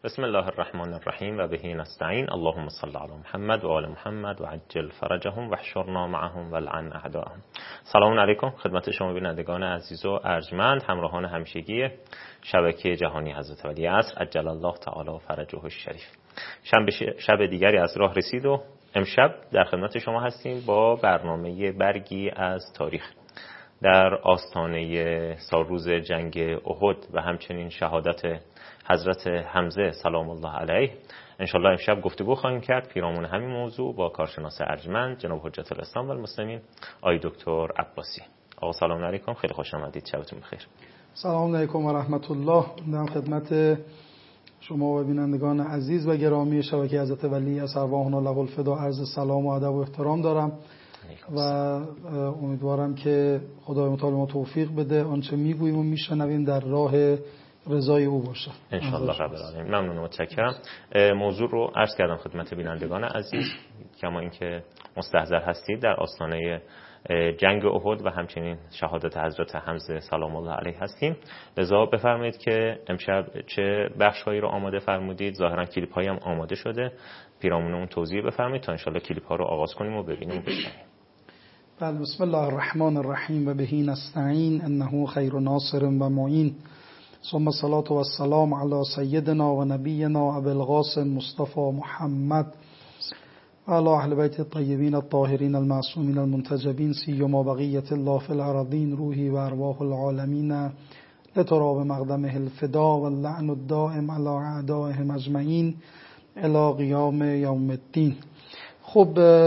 بسم الله الرحمن الرحیم و بهی نستعین. اللهم صل علی محمد و آل محمد و عجل فرجهم و احشرنا معهم و لعن اعداءهم. سلام علیکم خدمت شما بینندگان عزیز و ارجمند، همراهان همیشگی شبکه جهانی حضرت ولی عصر عجل الله تعالی فرجه الشریف. شب دیگری از راه رسید و امشب در خدمت شما هستیم با برنامه برگی از تاریخ در آستانه سالروز جنگ احد و همچنین شهادت حضرت حمزه سلام الله علیه. انشالله امشب گفتگو خواهیم کرد پیرامون همین موضوع با کارشناس ارجمند جناب حجت الاسلام و المسلمین آقای دکتر عباسی. آقا سلام علیکم، خیلی خوش آمدید، شبتون بخیر. سلام علیکم و رحمت الله. در خدمت شما و بینندگان عزیز و گرامی شبکه حضرت ولی از ارواحنا له الفدا عرض سلام و ادب و احترام دارم و امیدوارم که خدای متعال ما توفیق بده آنچه میگوییم و میشنویم در راه رضای او باشه ان شاء الله رب العالمین. ممنون و متشکرم. موضوع رو عرض کردم خدمت بینندگان عزیز، کما اینکه مستحضر هستید در آستانه جنگ احد و همچنین شهادت حضرت حمزه سلام الله علیه هستیم. لذا بفرمایید که امشب چه بخش‌هایی رو آماده فرمودید. ظاهرا کلیپ‌هایی هم آماده شده، پیرامون اون توضیح بفرمایید تا ان شاء الله کلیپ‌ها رو آغاز کنیم و ببینیم و بشنویم. بله، بسم الله الرحمن الرحیم و بهی نستعین انه خیر ناصر و معین. ثم الصلاة والسلام علی سیدنا و نبینا ابی القاسم مصطفى محمد و علی اهل بیت الطیبین الطاهرین المعصومین المنتجبین سیما بقیة الله فی الارضین روحی و ارواح العالمین لتراب مقدمه الفدا و اللعن الدائم علی اعدائهم اجمعین الی قیام یوم الدین. خب،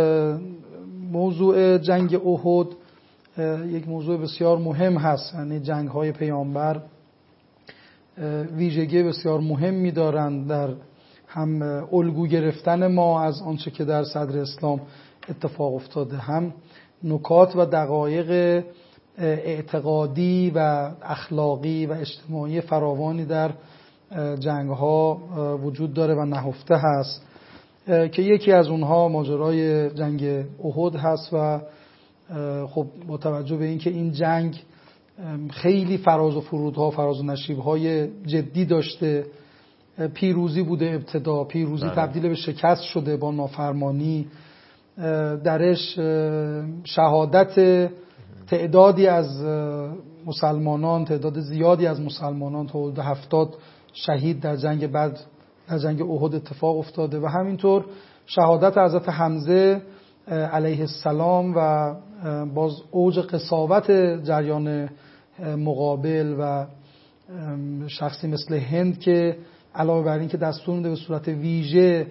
موضوع جنگ احد یک موضوع بسیار مهم هست. یعنی جنگ های پیامبر ویژگی بسیار مهمی دارند در هم الگو گرفتن ما از آنچه که در صدر اسلام اتفاق افتاده، هم نکات و دقایق اعتقادی و اخلاقی و اجتماعی فراوانی در جنگ ها وجود داره و نهفته هست که یکی از اونها ماجرای جنگ احد هست. و خب با توجه به اینکه این جنگ خیلی فراز و فرودها، فراز و نشیبهای جدی داشته، پیروزی بوده ابتدا، پیروزی تبدیل به شکست شده با نافرمانی، درش شهادت تعدادی از مسلمانان، تعداد زیادی از مسلمانان تا حدود 70 شهید در جنگ بدر، در جنگ احد اتفاق افتاده و همینطور شهادت حضرت حمزه علیه السلام و باز اوج قساوت جریان مقابل و شخصی مثل هند که علاوه بر این که دستور میده به صورت ویژه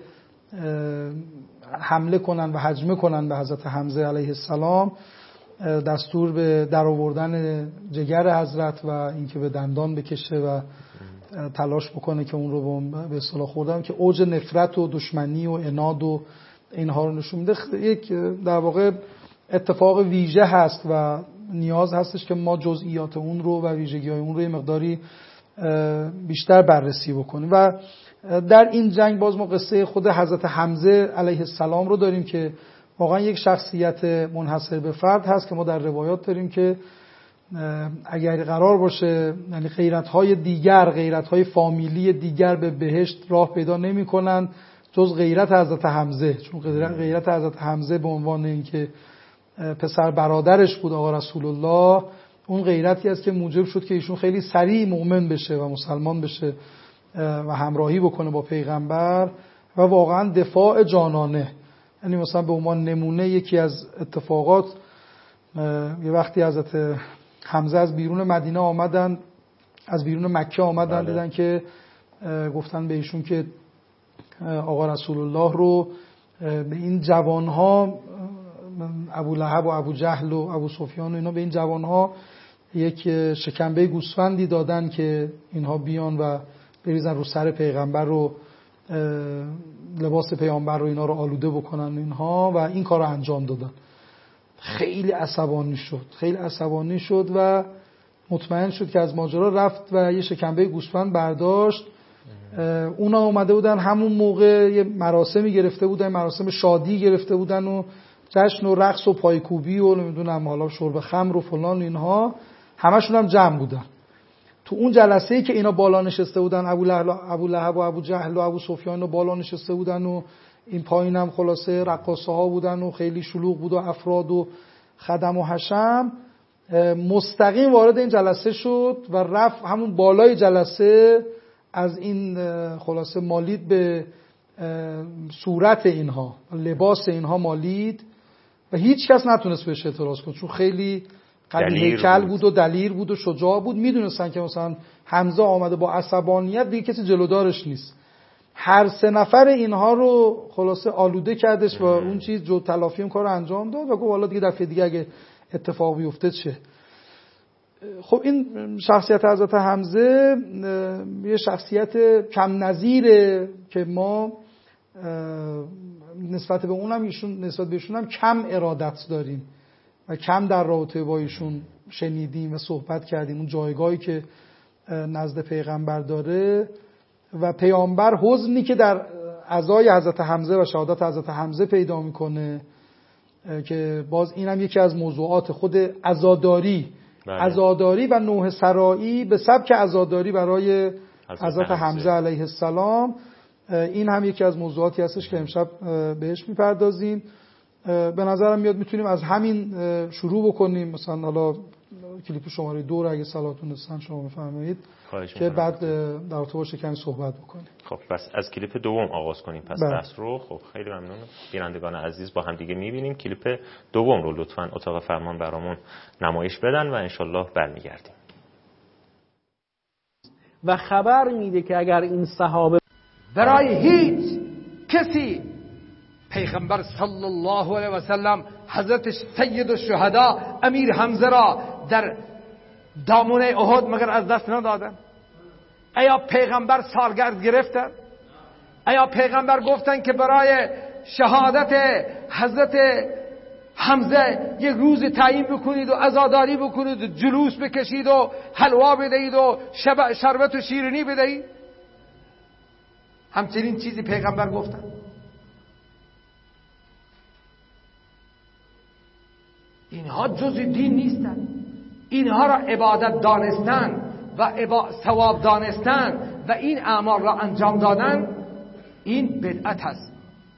حمله کنن و هجمه کنن به حضرت حمزه علیه السلام، دستور به درآوردن جگر حضرت و اینکه به دندان بکشه و تلاش بکنه که اون رو به اصطلاح خوردن که اوج نفرت و دشمنی و عناد و اینها رو نشون میده. یک در واقع اتفاق ویژه هست و نیاز هستش که ما جزئیات اون رو و ویژگی‌های اون رو یه مقداری بیشتر بررسی بکنیم. و در این جنگ باز ما قصه خود حضرت حمزه علیه السلام رو داریم که واقعا یک شخصیت منحصر به فرد هست که ما در روایات داریم که اگر قرار باشه یعنی غیرت‌های دیگر، غیرت‌های فامیلی دیگر به بهشت راه پیدا نمی‌کنن جز غیرت حضرت حمزه، چون غیرت حضرت حمزه به عنوان اینکه پسر برادرش بود آقا رسول الله، اون غیرتی است که موجب شد که ایشون خیلی سریع مؤمن بشه و مسلمان بشه و همراهی بکنه با پیغمبر و واقعا دفاع جانانه. یعنی مثلا به عنوان نمونه یکی از اتفاقات، یه وقتی حضرت حمزه از بیرون مدینه آمدن، از بیرون مکه آمدن، دیدن که گفتن به ایشون که آقا رسول الله رو به این جوانها، ابو لهب و ابو جهل و ابو سفیان و اینا، به این جوانها یک شکمبه گوسفندی دادن که اینها بیان و بریزن رو سر پیغمبر رو، لباس پیغمبر رو اینا رو آلوده بکنن اینها، و این کار رو انجام دادن. خیلی عصبانی شد و مطمئن شد که از ماجرا رفت و یه شکمبه گوسفند برداشت. اونا اومده بودن همون موقع یه مراسمی گرفته بودن، مراسم شادی گرفته بودن و جشن و رقص و پایکوبی و نمیدونم حالا شرب خمر و فلان، اینها همشون هم جمع بودن. تو تو اون جلسه‌ای که اینا بالا نشسته بودن، ابو لهب و ابو جهل و ابو سفیان بالا نشسته بودن و این پایینم خلاصه رقاصه ها بودن و خیلی شلوغ بود و افراد و خدم و حشم، مستقیم وارد این جلسه شد و رفت همون بالای جلسه از این خلاصه مالید به صورت اینها، لباس اینها مالید و هیچ کس نتونست بهش اعتراض کنه، چون خیلی قوی هیکل بود و دلیر بود و شجاع بود. میدونستن که مثلا حمزه آمده با عصبانیت، دیگه کسی جلودارش نیست. هر سه نفر اینها رو خلاصه آلوده کردش و اون چیز جو تلافی اون کار رو انجام داد و گفت والا دیگه دفعه دیگه اگه اتفاق بیفته چه. خب این شخصیت حضرت حمزه یه شخصیت کم نظیره که ما نسبت به اونم نسبت به ایشون هم کم ارادت داریم و کم در رابطه با ایشون شنیدیم و صحبت کردیم. اون جایگاهی که نزد پیغمبر داره و پیامبر حزنی که در عزای حضرت حمزه و شهادت حضرت حمزه پیدا میکنه که باز اینم یکی از موضوعات خود عزاداری و نوح سرایی به سبک عزاداری برای حضرت حمزه علیه السلام. این هم یکی از موضوعاتی هستش که امشب بهش میپردازیم. به نظرم میاد میتونیم از همین شروع بکنیم، مثلا حالا کلیپ شماره 2 رو اگه صلاحتون هستن شما بفرمایید که بعد در رابطه با کمی صحبت بکنیم. خب پس از کلیپ دوم آغاز کنیم پس بحث رو. خب خیلی ممنون. بینندگان عزیز با هم دیگه میبینیم کلیپ دوم رو لطفاً اتاق فرمان برامون نمایش بدن و انشالله برمیگردیم. و خبر میده که اگر این صحابه برای هیچ کسی پیغمبر صلی الله علیه و سلم حضرت سید الشهدا امیر حمزه را در دامنه احد مگر از دست ندادن؟ آیا پیغمبر سالگرد گرفتن؟ آیا پیغمبر گفتن که برای شهادت حضرت حمزه یک روز تعیین بکنید و عزاداری بکنید و جلوس بکشید و حلوا بدهید و شربت و شیرینی بدهید؟ همچنین چیزی پیغمبر گفتن؟ اینها جز دین نیستن. اینها را عبادت دانستن و ثواب دانستن و این اعمال را انجام دادن، این بدعت هست.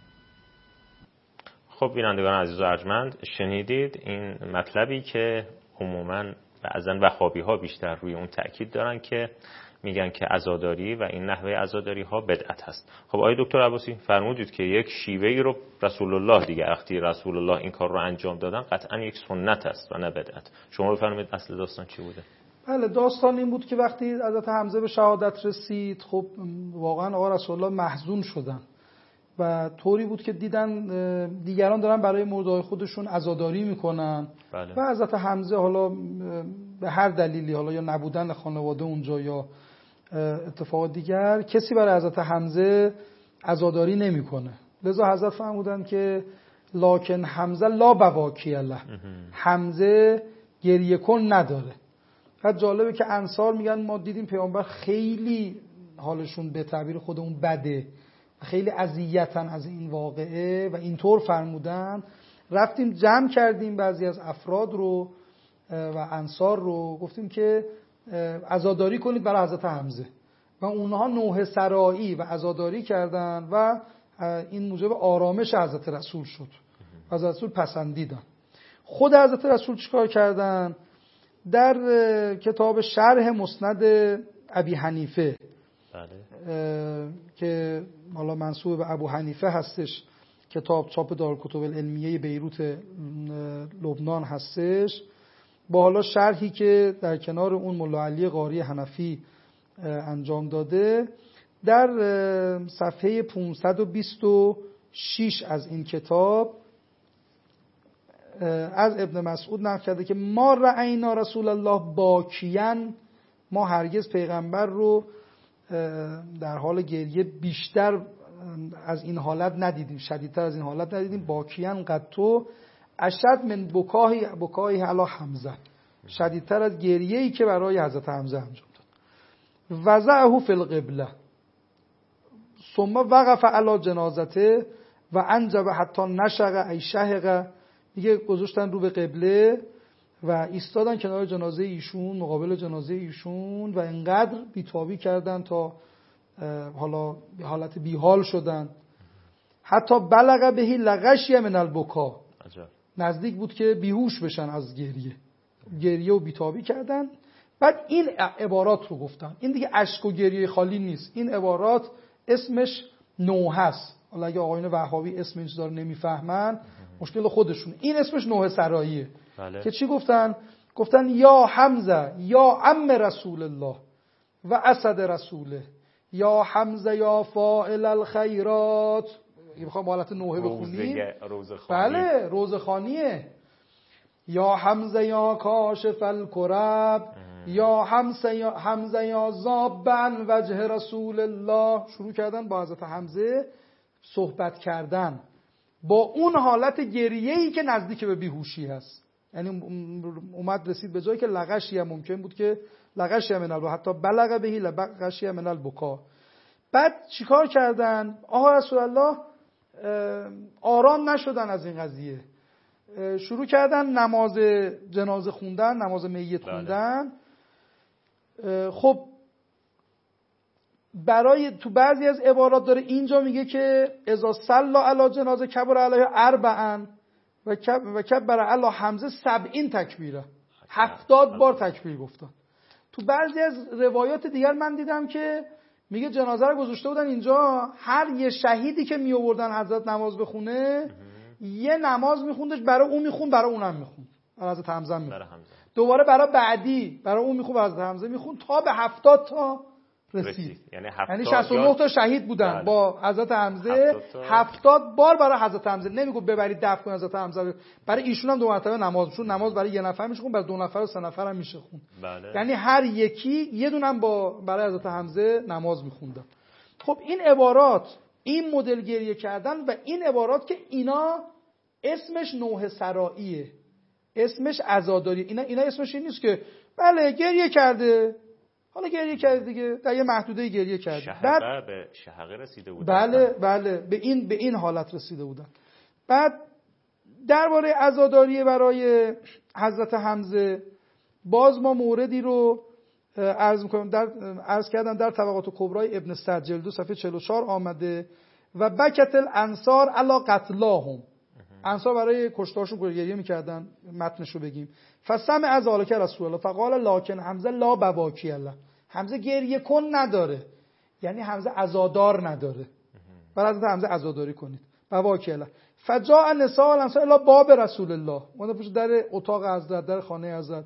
خب بینندگان عزیز و ارجمند، شنیدید این مطلبی که عموماً بعضن وهابی ها بیشتر روی اون تأکید دارن که میگن که عزاداری و این نحوه عزاداری ها بدعت هست. خب آقای دکتر عباسی فرمودید که یک شیوهی رو رسول الله دیگه وقتی رسول الله این کار رو انجام دادن قطعا یک سنت است و نه بدعت. شما بفرمایید اصل داستان چی بوده؟ بله، داستان این بود که وقتی حضرت حمزه به شهادت رسید، خب واقعا آقا رسول الله محزون شدن و طوری بود که دیدن دیگران دارن برای مردای خودشون عزاداری میکنن. بله. و حضرت حمزه حالا به هر دلیلی، حالا یا نبودن خانواده اونجا یا اتفاق دیگر، کسی برای حضرت حمزه عزاداری نمیکنه. لذا حضرت فرمودن که لکن حمزه لا بواکی له، حمزه گریه کن نداره. خیلی جالبه که انصار میگن ما دیدیم پیامبر خیلی حالشون به تعبیر خودمون بده، خیلی اذیتن از این واقعه و اینطور فرمودن. رفتیم جمع کردیم بعضی از افراد رو و انصار رو، گفتیم که عزاداری کنید برای حضرت حمزه و اونها نوح سرایی و عزاداری کردن و این موجب آرامش حضرت رسول شد. حضرت رسول پسندیدن. خود حضرت رسول چیکار کردن؟ در کتاب شرح مسند ابی حنیفه که حالا منسوب به ابو حنیفه هستش، کتاب چاپ دارالکتب العلمیه بیروت لبنان هستش، با حالا شرحی که در کنار اون ملا علی قاری حنفی انجام داده، در صفحه 526 از این کتاب از ابن مسعود نقل کرده که ما رأینا رسول الله باکیان، ما هرگز پیغمبر رو در حال گریه بیشتر از این حالت ندیدیم، شدیدتر از این حالت ندیدیم. باکیان قطو اشد من بکاهی علی حمزه، شدیدتر از گریه‌ای که برای حضرت حمزه انجام داد. وضعه فی القبله ثم وقف علی جنازته و انجب حتی نشق ای شهق، دیگه گذاشتن رو به قبله و ایستادن کنار جنازه ایشون، مقابل جنازه ایشون و انقدر بیتابی کردن تا حالا حالت بیحال شدن. حتی بلغ بهی لغشی من البکا، نزدیک بود که بیهوش بشن از گریه و بیتابی کردن. بعد این عبارات رو گفتن. این دیگه اشک و گریه خالی نیست، این عبارات اسمش نوحه است. حالا اگه آقایون وهابی اسم این چیزا رو نمیفهمن مشکل خودشون. این اسمش نوحه سراییه. بله. که چی گفتن؟ گفتن یا حمزه یا عم رسول الله و اسد رسوله، یا حمزه یا فاعل الخیرات. میخوام حالت نوحه بخونیم. بله روزخوانیه. یا حمزه یا کاشف الکرب، یا حمزه یا زابن وجه رسول الله. شروع کردن با حضرت حمزه صحبت کردن با اون حالت گریه‌ای که نزدیک به بیهوشی هست. یعنی اومد رسید به جایی که لغشی هم ممکن بود که لغشی من البکا، حتی بلغ بهی لغشی من البکا. بعد چیکار کردن؟ آقا رسول الله آرام نشدن از این قضیه، شروع کردن نماز جنازه خوندن، نماز میت خوندن. خب برای تو بعضی از عبارات داره اینجا میگه که اذا صلی علی جنازه کبر علیه اربعا و کبر علی حمزه 70 تکبیره، 70 بار تکبیر گفتن. تو بعضی از روایات دیگر من دیدم که میگه جنازه رو گذاشته بودن اینجا، هر یه شهیدی که می آوردن حضرت نماز بخونه یه نماز میخوندش، برای اون میخوند، برای اونم میخوند، برای حضرت حمزه میخوند، دوباره برای بعدی برای اون میخوند، برای حضرت حمزه میخوند، تا به 70 تا رسید. یعنی 69 تا شهید بودن با حضرت حمزه، 70 بار برای حضرت حمزه. نمیگو ببرید دفن کنید حضرت حمزه، برای ایشون هم 2 مرتبه نماز میشون. نماز برای یه نفر میشه خوند، برای 2 نفر و 3 نفر هم میشه خوند. یعنی هر یکی یه دونم برای حضرت حمزه نماز میخوندن. خب این عبارات، این مدل گریه کردن و این عبارات که اینا اسمش نوحه سراییه، اسمش عزاداری. اینا اسمش این نیست که بله گریه کرده، حالا گریه کرده دیگه، در یه محدوده گریه کرده. بعد به شهقه رسیده بودن. بله به این حالت رسیده بودن. بعد درباره عزاداری برای حضرت حمزه باز ما موردی رو عرض می‌کنم، عرض کردم در طبقات کبرای ابن سعد جلد 2 صفحه 44 آمده و بکت الانصار علی قتلاهم. انصار برای کشتارشون گریه می‌کردن. متنشو بگیم. فسمع از ذالک رسول الله فقال لکن حمزه لا بواکی الله. حمزه گریه کن نداره، یعنی حمزه عزادار نداره. برای حضرت حمزه عزاداری کنید. بواکی الله. فجاء النساء والانصار الی باب رسول الله. اونا پشت در اتاق حضرت، در خانه حضرت.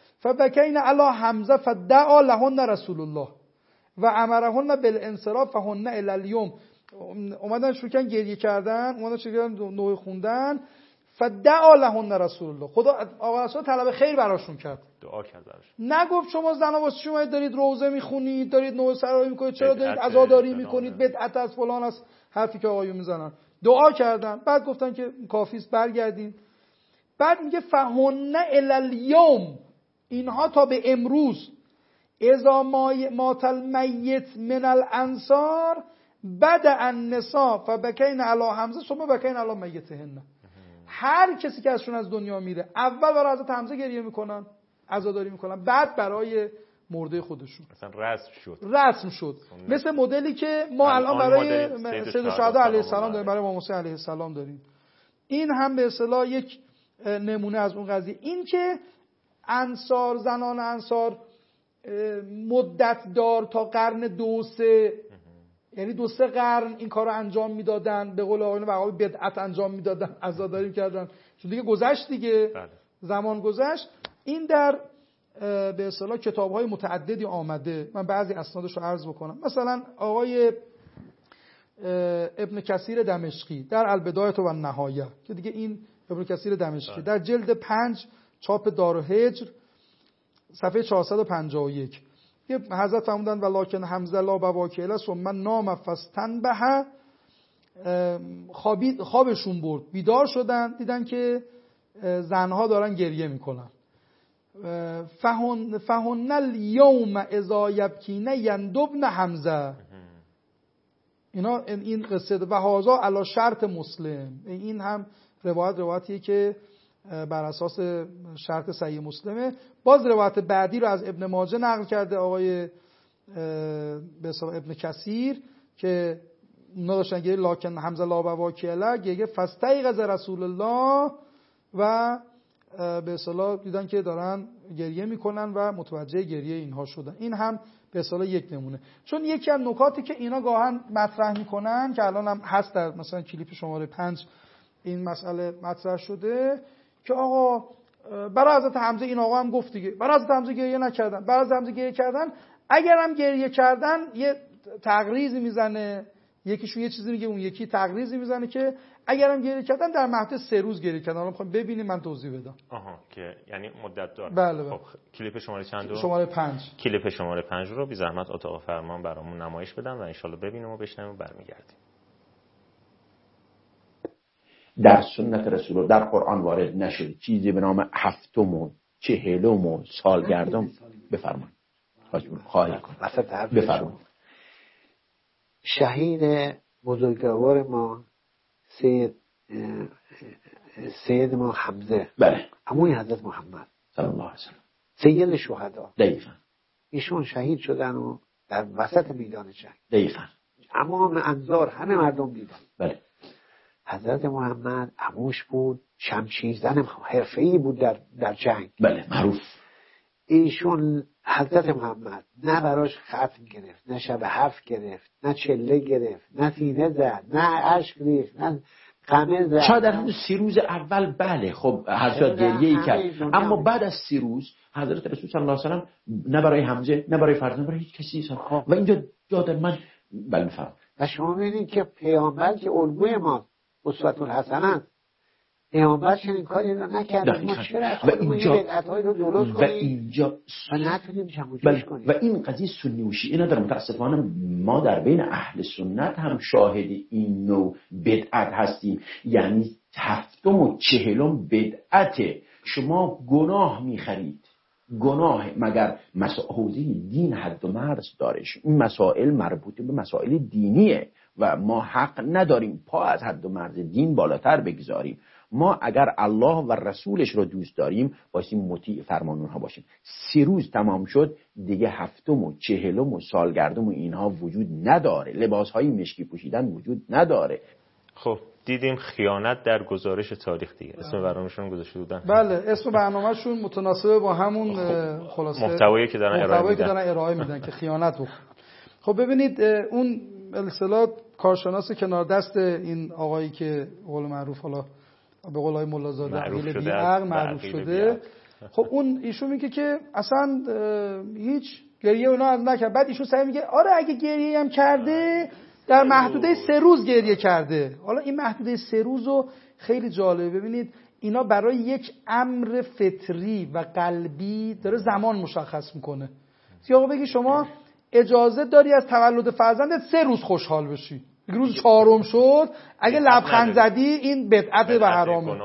فبکین علی حمزه فدعا لهن رسول الله و امرهن بالانصراف فهن الی اليوم. اومدن شروع کردن گریه کردن، اومدن شروع کردن نوحه خوندن. فدعا لهن رسول الله. خدا آقا رسول طلب خیر براشون کرد، دعا کرد براشون. نگفت شما زنا واسه شما دارید روزه میخونید، دارید نوحه سرایی میکنید، چرا دارید عزاداری میکنید، بدعت از فلان است، حرفی که آقایون میزنن. دعا کردن، بعد گفتن که کافی است برگردین. بعد میگه فهن الی اليوم، اینها تا به امروز، اذا مات المیت من الانصار بدأ النساء فبکین علی حمزه ثم بکین علی میتهن. هر کسی که ازشون از دنیا میره اول برای حضرت حمزه گریه میکنن، عزاداری میکنن، بعد برای مرده خودشون. مثلا رسم شد. مثل مدلی که ما الان برای سید الشهدا علیه السلام داریم، برای امام حسین علیه السلام داریم. این هم به اصطلاح یک نمونه از اون قضیه. این که انصار، زنان انصار مدت دار تا قرن 2-3، یعنی 2-3 قرن این کار رو انجام میدادن، به قول آقایون وهابی بدعت انجام میدادن، عزاداری میکردن، چون دیگه گذشت دیگه. زمان گذشت. این در به اصطلاح کتاب‌های متعددی آمده. من بعضی اسنادش رو عرض بکنم. مثلا آقای ابن کثیر دمشقی در البدایه و النهایه، که دیگه این ابن کثیر دمشقی در جلد 5 چاپ دارالهجر صفحه 451 یه حضرت فرمودن ولکن حمزه لا بواکی اله ثم نام فاستنبه. خوابشون برد، بیدار شدن، دیدن که زنها دارن گریه میکنن. فهن الیوم اذا یبکین یندبن حمزه. اینا این قصه و هذا علی شرط مسلم. این هم روایتیه که بر اساس شرط صحیح مسلمه. باز روایت بعدی رو از ابن ماجه نقل کرده آقای به حساب ابن کثیر که اونا داشتن گریه لکن حمزه لا بواکیله گریه فاستیقظ رسول الله و به اصطلاح دیدن که دارن گریه میکنن و متوجه گریه اینها شدن. این هم به اصطلاح یک نمونه. چون یکی از نکاتی که اینا گاهن مطرح میکنن که الان هم هست در مثلا کلیپ شماره 5 این مسئله مطرح شده که آقا برای حضرت حمزه این آقا هم گفت دیگه برای حضرت حمزه گریه نکردن، برای حضرت حمزه گریه کردن، اگر هم گریه کردن یه تقریضی میزنه، یکیشون یه چیزی میگه اون یکی تقریضی میزنه که اگرم گریه کردن در مهد 3 روز گریه کردن. حالا میخوام ببینیم من توضیح بدم. آها که یعنی مدت داره. بله. خب کلیپ شماره چند رو؟ شماره 5. کلیپ شماره 5 رو بی زحمت اتاق فرمان برامون نمایش بدن و ان شاءالله ببینیم و بشنویم و برمیگردیم. در سنت رسول الله در قرآن وارد نشد چیزی به نام هفتم و چهلم و سالگردم. بفرمایید. خواهی کنم. بفرمایید. شهید بزرگوار ما سید ما حمزه، بله، عموی حضرت محمد صلی الله علیه و سلم، سید شهدا، دقیقاً ایشون شهید شدن و در وسط میدان جنگ دقیقاً تمام انظار همه مردم دیدن. بله. حضرت محمد عموش بود، شمشیر زن حرفه‌ای بود در جنگ. بله، معروف. ایشون حضرت محمد نه براش ختم گرفت، نه شب 7 گرفت، نه چله گرفت، نه سینه زد، نه اشک ریخت، نه قمه زد. شاید در همون 3 روز اول بله خب حضرت گریه‌ای کرد، اما بعد از 3 روز حضرت رسول صلی الله علیه و سلم نه برای حمزه نه برای فرزند برای هیچ کسی و اینجا جا من بله میفهم. و شما ببینید که پیامبر که الگوی ما اسوة الحسنه، پیامبر چنین کاری رو نکرد. ما چرا و اینجا بدعت‌های رو درست کنیم و اینجا و نتونیم جمع‌جورش کنیم؟ و این قضیه سنی و شیعه نداره. متاسفانه ما در بین اهل سنت هم شاهد این نوع بدعت هستیم. یعنی 7 و 40 بدعته. شما گناه میخرید. گناه مگر حوزه دین حد و مرز دارش. این مسائل مربوط به مسائل دینیه و ما حق نداریم پا از حد و مرز دین بالاتر بگذاریم. ما اگر الله و رسولش رو دوست داریم باشیم مطیع فرمان اونها باشیم. 3 روز تمام شد دیگه 7 و 40 و سالگردم و اینها وجود نداره. لباسهای مشکی پوشیدن وجود نداره. خب دیدیم خیانت در گزارش تاریخ دیگه اسم برنامه‌شون گذاشته بودن. بله اسم برنامه‌شون متناسب با همون خلاصه محتوایی که دارن ارائه میدن که خیانت بکنن. خب ببینید اون اصطلاح کارشناس کنار دست این آقایی که قول معروف حالا به قول های ملازاده عقیل بیعقل معروف شده، خب اون ایشون میگه که اصلا هیچ گریه اونا از نکرد. بعد ایشون سعی میگه آره اگه گریه هم کرده در محدوده 3 روز گریه کرده. حالا این محدوده 3 روزو خیلی جالبه. ببینید اینا برای یک امر فطری و قلبی داره زمان مشخص میکنه. آقا بگی شما اجازه داری از تولد فرزندت 3 روز خوشحال بشی، روز 4م شد اگه لبخند زدی این بدعت و حرامه.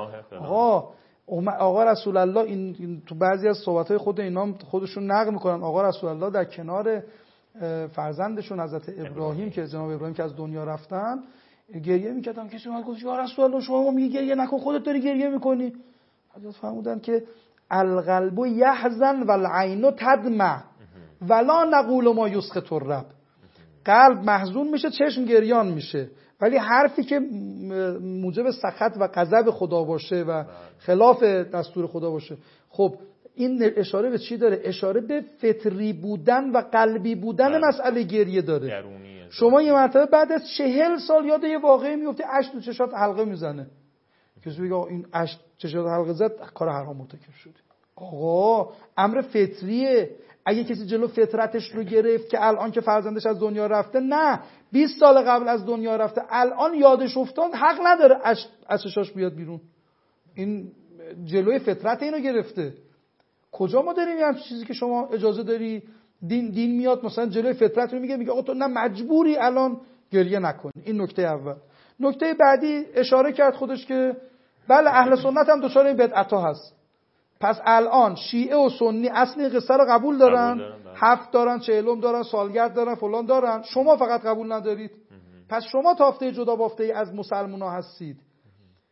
آقا رسول الله این تو بعضی از صحبت‌های خود اینا خودشون نقل میکنن. آقا رسول الله در کنار فرزندشون حضرت ابراهیم که جناب ابراهیم که از دنیا رفتن گریه میکردن. کسی اومد گفت یا رسول الله شما میگی گریه نکن، خودت داری گریه میکنی. حضرت فرمودن که القلب یحزن والعین تدمع ولا نقول ما یسخط الرب. قلب محزون میشه، چشم گریان میشه، ولی حرفی که موجب سخط و غضب خدا باشه و خلاف دستور خدا باشه. خب این اشاره به چی داره؟ اشاره به فطری بودن و قلبی بودن مسئله گریه داره. شما یه مرتبه بعد از 40 سال یاد یه واقعی میفته اشک تو چشات حلقه میزنه. کسی میگه این اشک چشات حلقه زد کار حرام مرتکب شده. آقا امر فطریه. اگه کسی جلو فطرتش رو گرفت که الان که فرزندش از دنیا رفته، نه 20 سال قبل از دنیا رفته، الان یادش افتاد، حق نداره از چشاش بیاد بیرون. این جلوی فطرت اینو گرفته. کجا ما داریم یه چیزی که شما اجازه داری دین میاد مثلا جلوی فطرت رو میگه آقا تو نه مجبوری الان گریه نکنی. این نکته اول. نکته بعدی اشاره کرد خودش که بله اهل سنت هم دچار این بدعت‌ها هست. پس الان شیعه و سنی اصل این قصه رو قبول دارن، 7 دارن، 40 دارن، سالگرد دارن، فلان دارن، شما فقط قبول ندارید. پس شما تافته جدا بافته ای از مسلمان‌ها هستید.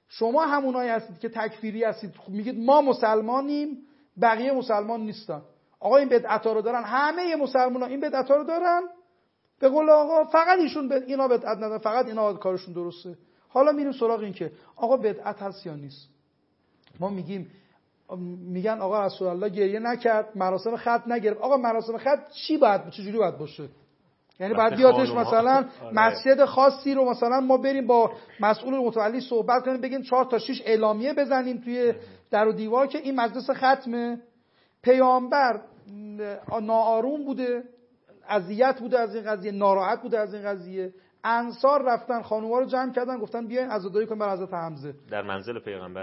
شما همونایی هستید که تکفیری هستید، میگید ما مسلمانیم بقیه مسلمان نیستن. آقا این بدعت‌ها رو دارن، همه مسلمان‌ها این بدعت‌ها رو دارن، به قول آقا فقط ایشون اینا بدعت ندارن، فقط اینا کارشون درسته. حالا میریم سراغ این که آقا بدعت هست یا نیست. ما میگن آقا رسول الله گریه نکرد، مراسم ختم نگرفت. آقا مراسم ختم چجوری باید باشه؟ یعنی بعد بیاتش مثلا مسجد خاصی رو مثلا ما بریم با مسئول متولی صحبت کنیم، بگیم 4 تا 6 اعلامیه بزنیم توی در و دیوار که این مجلس ختمه. پیامبر ناآروم بوده، اذیت بوده از این قضیه، ناراحت بوده از این قضیه. انصار رفتن خانوما رو جمع کردن، گفتن بیاین عزاداری کنیم بر حضرت حمزه در منزل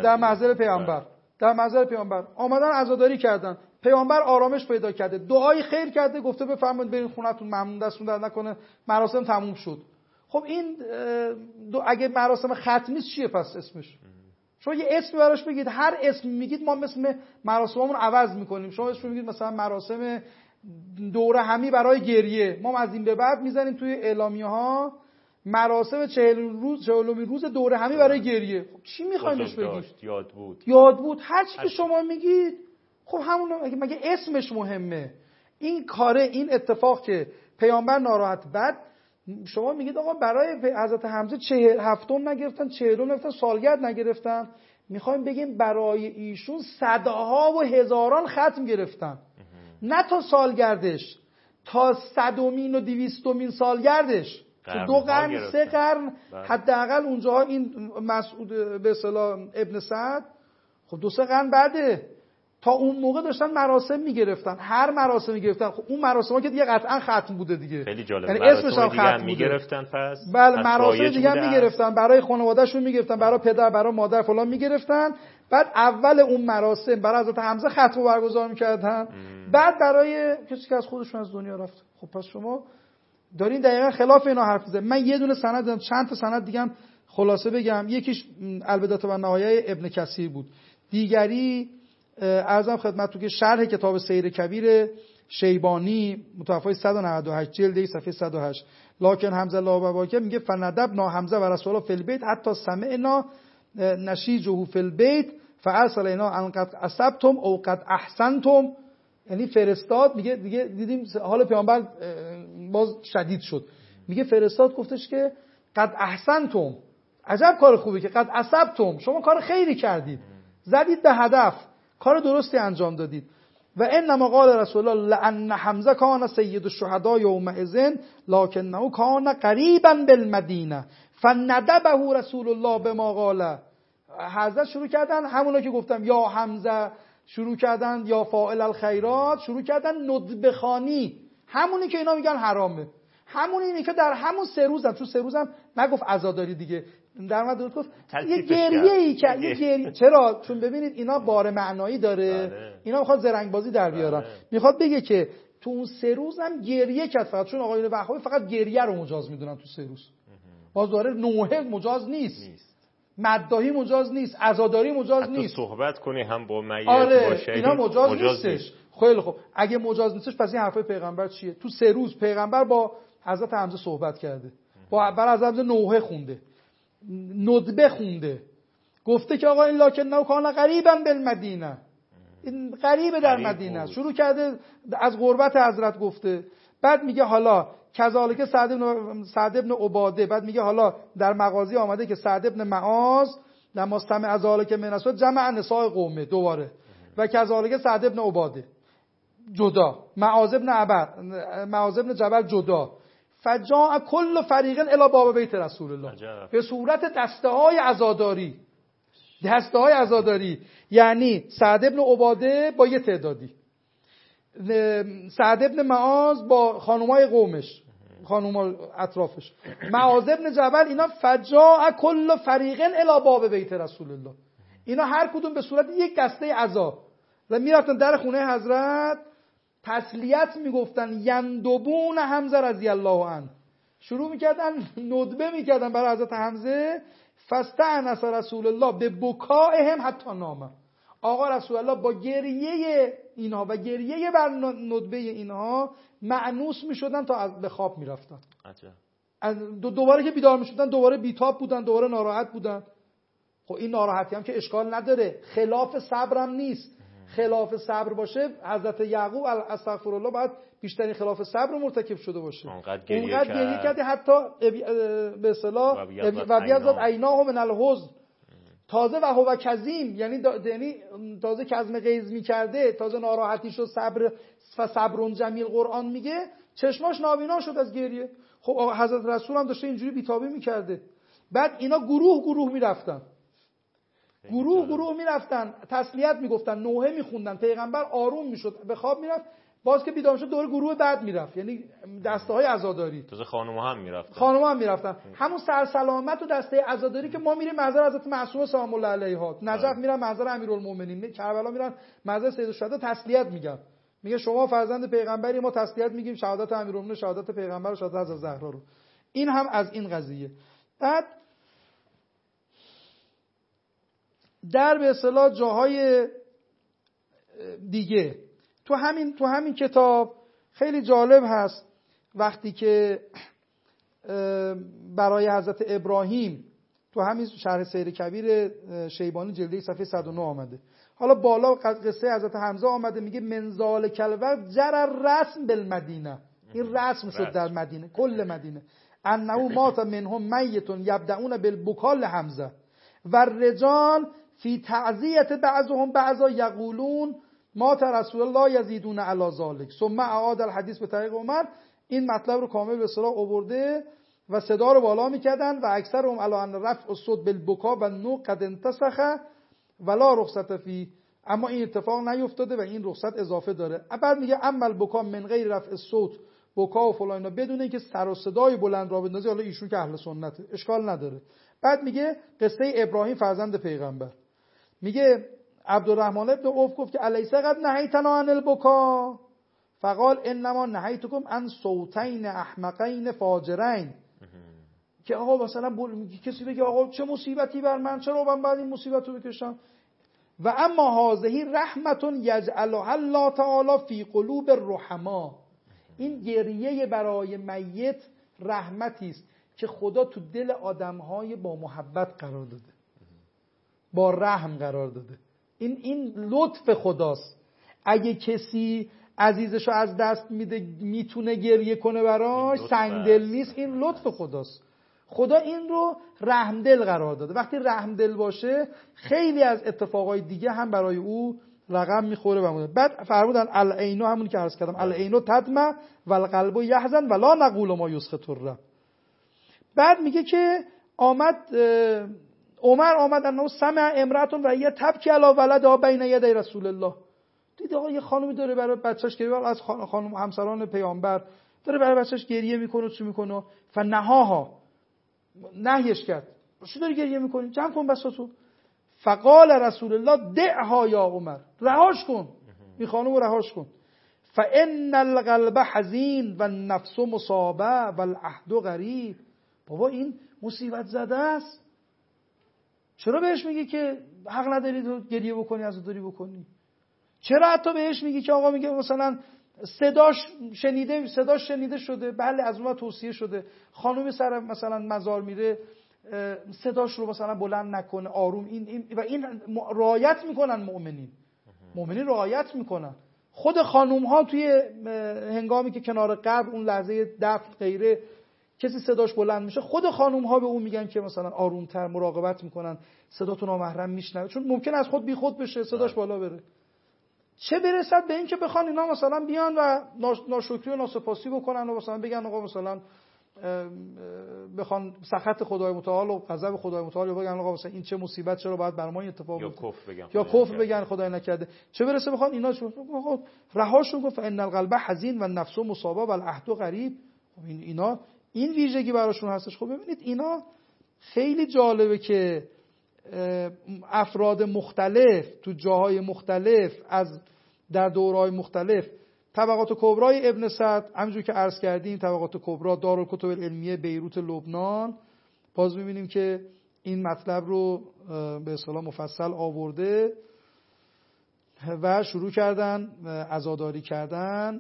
پیامبر. آمدن عزاداری کردن. پیامبر آرامش پیدا کرده، دعای خیر کرده، گفته بفرمایید برید خونتون، ممنون، دستتون درد نکنه. مراسم تموم شد. خب این اگه مراسم ختمی چیه پس اسمش؟ شما یه اسمی براش بگید، هر اسم میگید ما مثل مراسممون عوض میکنیم. شما اسم میگید مثلا مراسم دوره همی برای گریه، ما از این به بعد میزنیم توی اعلامیه‌ها مراسم 40 روز دوره همی برای گریه. خب چی میخواینش بگید؟ یاد بود هر چی که شما میگید. خب همون مگه اسمش مهمه؟ این کاره، این اتفاق که پیامبر ناراحت، بعد شما میگید آقا برای حضرت حمزه 7 نگرفتن، 40 نگرفتن، سالگرد نگرفتن. میخوایم بگیم برای ایشون صدها و هزاران ختم گرفتن، نه تا سالگردش، تا 100 و 200 سالگردش، که 2 قرن 3 قرن حداقل اونجاها. این مسعود به اصطلاح ابن سعد خب 2-3 قرن بعده، تا اون موقع داشتن مراسم میگرفتن، هر مراسم میگرفتن. خب اون مراسم‌ها که دیگه قطعا ختم بوده دیگه، خیلی جالب. یعنی اسمش هم ختم میگرفتن. پس بله مراسم دیگه هم میگرفتن، برای خانواده‌شون میگرفتن، برای پدر، برای مادر فلان میگرفتن. بعد اول اون مراسم برای حضرت حمزه ختم برگزار میکردن، بعد برای کسی که از خودشون از دنیا رفت. خب پس شما دارین دقیقاً خلاف اینا حرف میزنید. من یه دونه سند دادم، چند تا سند دیگه هم خلاصه بگم. یکیش البدایه و نهایه ابن کثیر بود، دیگری عرضم خدمتتون که شرح کتاب سیر کبیر شیبانی متوفی 198 جلد صفحه 108. لکن حمزه الله و باکر میگه فندبنا حمزه و رسول الله فی البیت حتی سمعنا نشیجه فی البیت فارسل اینا ان قد اصبتم او قد احسنتم. یعنی فرستاد، میگه دیگه دیدیم حال پیامبر باز شدید شد، میگه فرستاد گفتش که قد احسنتم، عجب کار خوبی که قد اصبتم، شما کار خیری کردید، زدید به هدف، کار درستی انجام دادید. و انما قال رسول الله لان حمزه کان سید الشهداء یومئذ لکنه کان قریبا بالمدینه فندبه رسول الله بما قال. حضرت شروع کردن همونا که گفتم، یا حمزه شروع کردن، یا فاعل الخیرات شروع کردن ندبه خوانی، همونی که اینا میگن حرامه، همونی که در همون 3 روزم، چون 3 روزم نگفت عزاداری دیگه، در مورد گفت یه گریه‌ای که یه گریه. چرا؟ چون ببینید اینا بار معنایی داره، اینا میخواد زرنگ بازی در بیارن. میخواد بگه که تو اون 3 روزم گریه کرد فقط، چون آقایون وهابی فقط گریه رو مجاز میدونن تو 3 روز. باز داره نوحه مجاز نیست، مداحی مجاز نیست، عزاداری مجاز نیست، صحبت کنی هم با میت باشه اینا مجاز نیستش. خیلی خب اگه مجاز نیستش پس این حرفای پیغمبر چیه؟ تو 3 روز پیغمبر با حضرت حمزه صحبت کرده، با حضرت حمزه نوحه خونده، ندبه خونده، گفته که آقا این لکنه کان قریبا بالمدینه، این قریب در مدینه است، شروع کرده از غربت حضرت گفته. بعد میگه حالا کذالک سعد ابن عباده، بعد میگه حالا در مغازی آمده که سعد ابن معاذ لما سمع از ذالک من اسود جمع نساء قومه دوباره، و کذالک سعد ابن عباده جدا، معاذ ابن جبل جدا، فجاء کل فریق الی باب بیت رسول الله، به صورت دسته های عزاداری، یعنی سعد ابن عباده با یه تعدادی، سعد ابن معاذ با خانومای قومش، خانوما اطرافش، معاذ ابن جبل، اینا فجاء کل فریق الی باب بیت رسول الله، اینا هر کدوم به صورت یک دسته عزا و میرفتن در خونه حضرت تسلیت میگفتن، یندبون حمزه رضی الله عنه، شروع میکردن ندبه میکردن برای حضرت حمزه. فاستأنس رسول الله به بکائهم حتی نام، آقا رسول الله با گریه اینها و گریه بر ندبه اینها مأنوس میشدن تا به خواب میرفتن. دوباره که بیدار میشدن دوباره بیتاب بودن، دوباره ناراحت بودن. خب این ناراحتی هم که اشکال نداره، خلاف صبرم نیست. خلاف صبر باشه حضرت یعقوب استغفرالله باید بیشترین خلاف صبر مرتکب شده باشه. اونقدر گریه کرده حتی به اصطلاح و بیضت عیناه من الحزن. تازه و هو کظیم، یعنی تازه کظم غیظ میکرده، تازه ناراحتی شد، صبر جمیل قرآن میگه چشماش نابینا شد از گریه. خب حضرت رسول هم داشته اینجوری بیتابی میکرده. بعد اینا گروه میرفتن تسلیت میگفتن، نوحه میخوندن، پیغمبر آروم میشد، به خواب میرفت، باز که بیدار شد دور گروه بعد میرفت، یعنی دسته های عزاداری. تازه خانوما هم میرفتن. همون سرسلامت و دسته عزاداری که ما میریم محضر حضرت معصومه سلام الله علیها، نجف میرن محضر امیرالمومنین، کربلا میرن محضر سید الشهدا تسلیت میگن. میگه شما فرزند پیغمبری، ما تسلیت میگیم، شهادت امیرالمومنین، شهادت پیغمبر و شهادت حضرت زهرا رو. این هم از این قضیه. بعد در به اصطلاح جاهای دیگه تو همین کتاب خیلی جالب هست، وقتی که برای حضرت ابراهیم تو همین شرح سیر کبیر شیبانی جلد صفحه 109 آمده. حالا بالا قصه حضرت حمزه آمده، میگه منزال کلوه جر رسم بالمدینه، این رسم شد در مدینه، کل مدینه، انه مات منهم میت یبدعون بالبکال حمزه و الرجال فی تعزیت بعضهم بعضا یقولون مات رسول الله یزیدون علی ذلک ثم اعاد الحدیث به طریق عمر. این مطلب رو کامل به اصطلاح آورده و صدا رو بالا میکردن و اکثرهم علی ان رفع الصوت بالبکا و نو قد انتسخ ولا رخصت فی، اما این اتفاق نیفتاده و این رخصت اضافه داره. بعد میگه اما البکا من غیر رفع الصوت، بکا و فلان بدون اینکه سر و صدای بلند را بندازی، حالا ایشون که اهل سنته اشکال نداره. بعد میگه قصه ابراهیم فرزند پیغمبر، میگه عبدالرحمن ابن عوف گفت که الیس قد نهیتنا عن البکا فقال انما نهیتکم عن صوتین احمقین فاجرین. که آقا مثلا کسی بگه آقا چه مصیبتی بر من، چرا من بعد این مصیبت رو بکشم؟ و اما هذه رحمت یجعلها الله تعالی فی قلوب الرحما، این گریه برای میت رحمتی است که خدا تو دل آدمهای با محبت قرار داده، با رحم قرار داده. این لطف خداست. اگه کسی عزیزشو از دست میده میتونه گریه کنه براش، سنگدل نیست، این لطف خداست. خدا این رو رحمدل قرار داده. وقتی رحمدل باشه خیلی از اتفاقای دیگه هم برای او رقم میخوره. بمونه. بعد فرمودن العینو، همونی که عرض کردم، العینو تدمع و القلب یحزن ولا نقول ما یسخط الرب. بعد میگه که عمر آمد انه سمع امرأة و هي تبکی علی ولدها بین یدی رسول الله. دید آقا یه خانومی داره برای بچه‌ش گریه، از خانم همسران پیامبر داره برای بچه‌ش گریه میکنه، چی میکنه؟ فنهاها، نهیش کرد. چی داری گریه میکنی؟ جمع کن بساطو. فقال رسول الله دعها یا عمر، رهاش کن، این خانومو رهاش کن. فان القلب حزین و النفس مصابه و العهد غریب. بابا این مصیبت زده است، چرا بهش میگی که حق نداری تو گریه بکنی، عزاداری بکنی؟ چرا حتی بهش میگی که آقا میگه مثلا صداش شنیده شده، بله از اون توصیه شده، خانومی سر مثلا مزار میره صداش رو مثلا بلند نکنه، آروم. این رعایت میکنن مؤمنین رعایت میکنن. خود خانوم ها توی هنگامی که کنار قبر اون لحظه دفن غیره کسی صداش بلند میشه، خود خانوم ها به اون میگن که مثلا آرومتر، مراقبت میکنن، صداتون نامحرم میشنوه، چون ممکن از خود بی خود بشه، صداش بالا بره. چه برسد به این که بخوان اینا مثلا بیان و ناشکری و ناسپاسی بکنن و مثلا بگن آقا مثلا بخوان سخط خدای متعال و غضب خدای متعال، یا بگن آقا مثلا این چه مصیبت، چرا باید بر ما این اتفاق بیفته، یا کفر بگن خدای نکرده. چه برسه بخوان اینا آقا رهاشون کن، فان القلب حزین و النفس مصابه و العهد غریب. اینا این ویژگی براشون هستش. خب ببینید اینا خیلی جالبه که افراد مختلف تو جاهای مختلف از در دورهای مختلف، طبقات کبرای ابن سعد همونجور که عرض کردیم، طبقات کبرا دارالکتب العلمیه بیروت لبنان، باز می‌بینیم که این مطلب رو به اصطلاح مفصل آورده و شروع کردن عزاداری کردن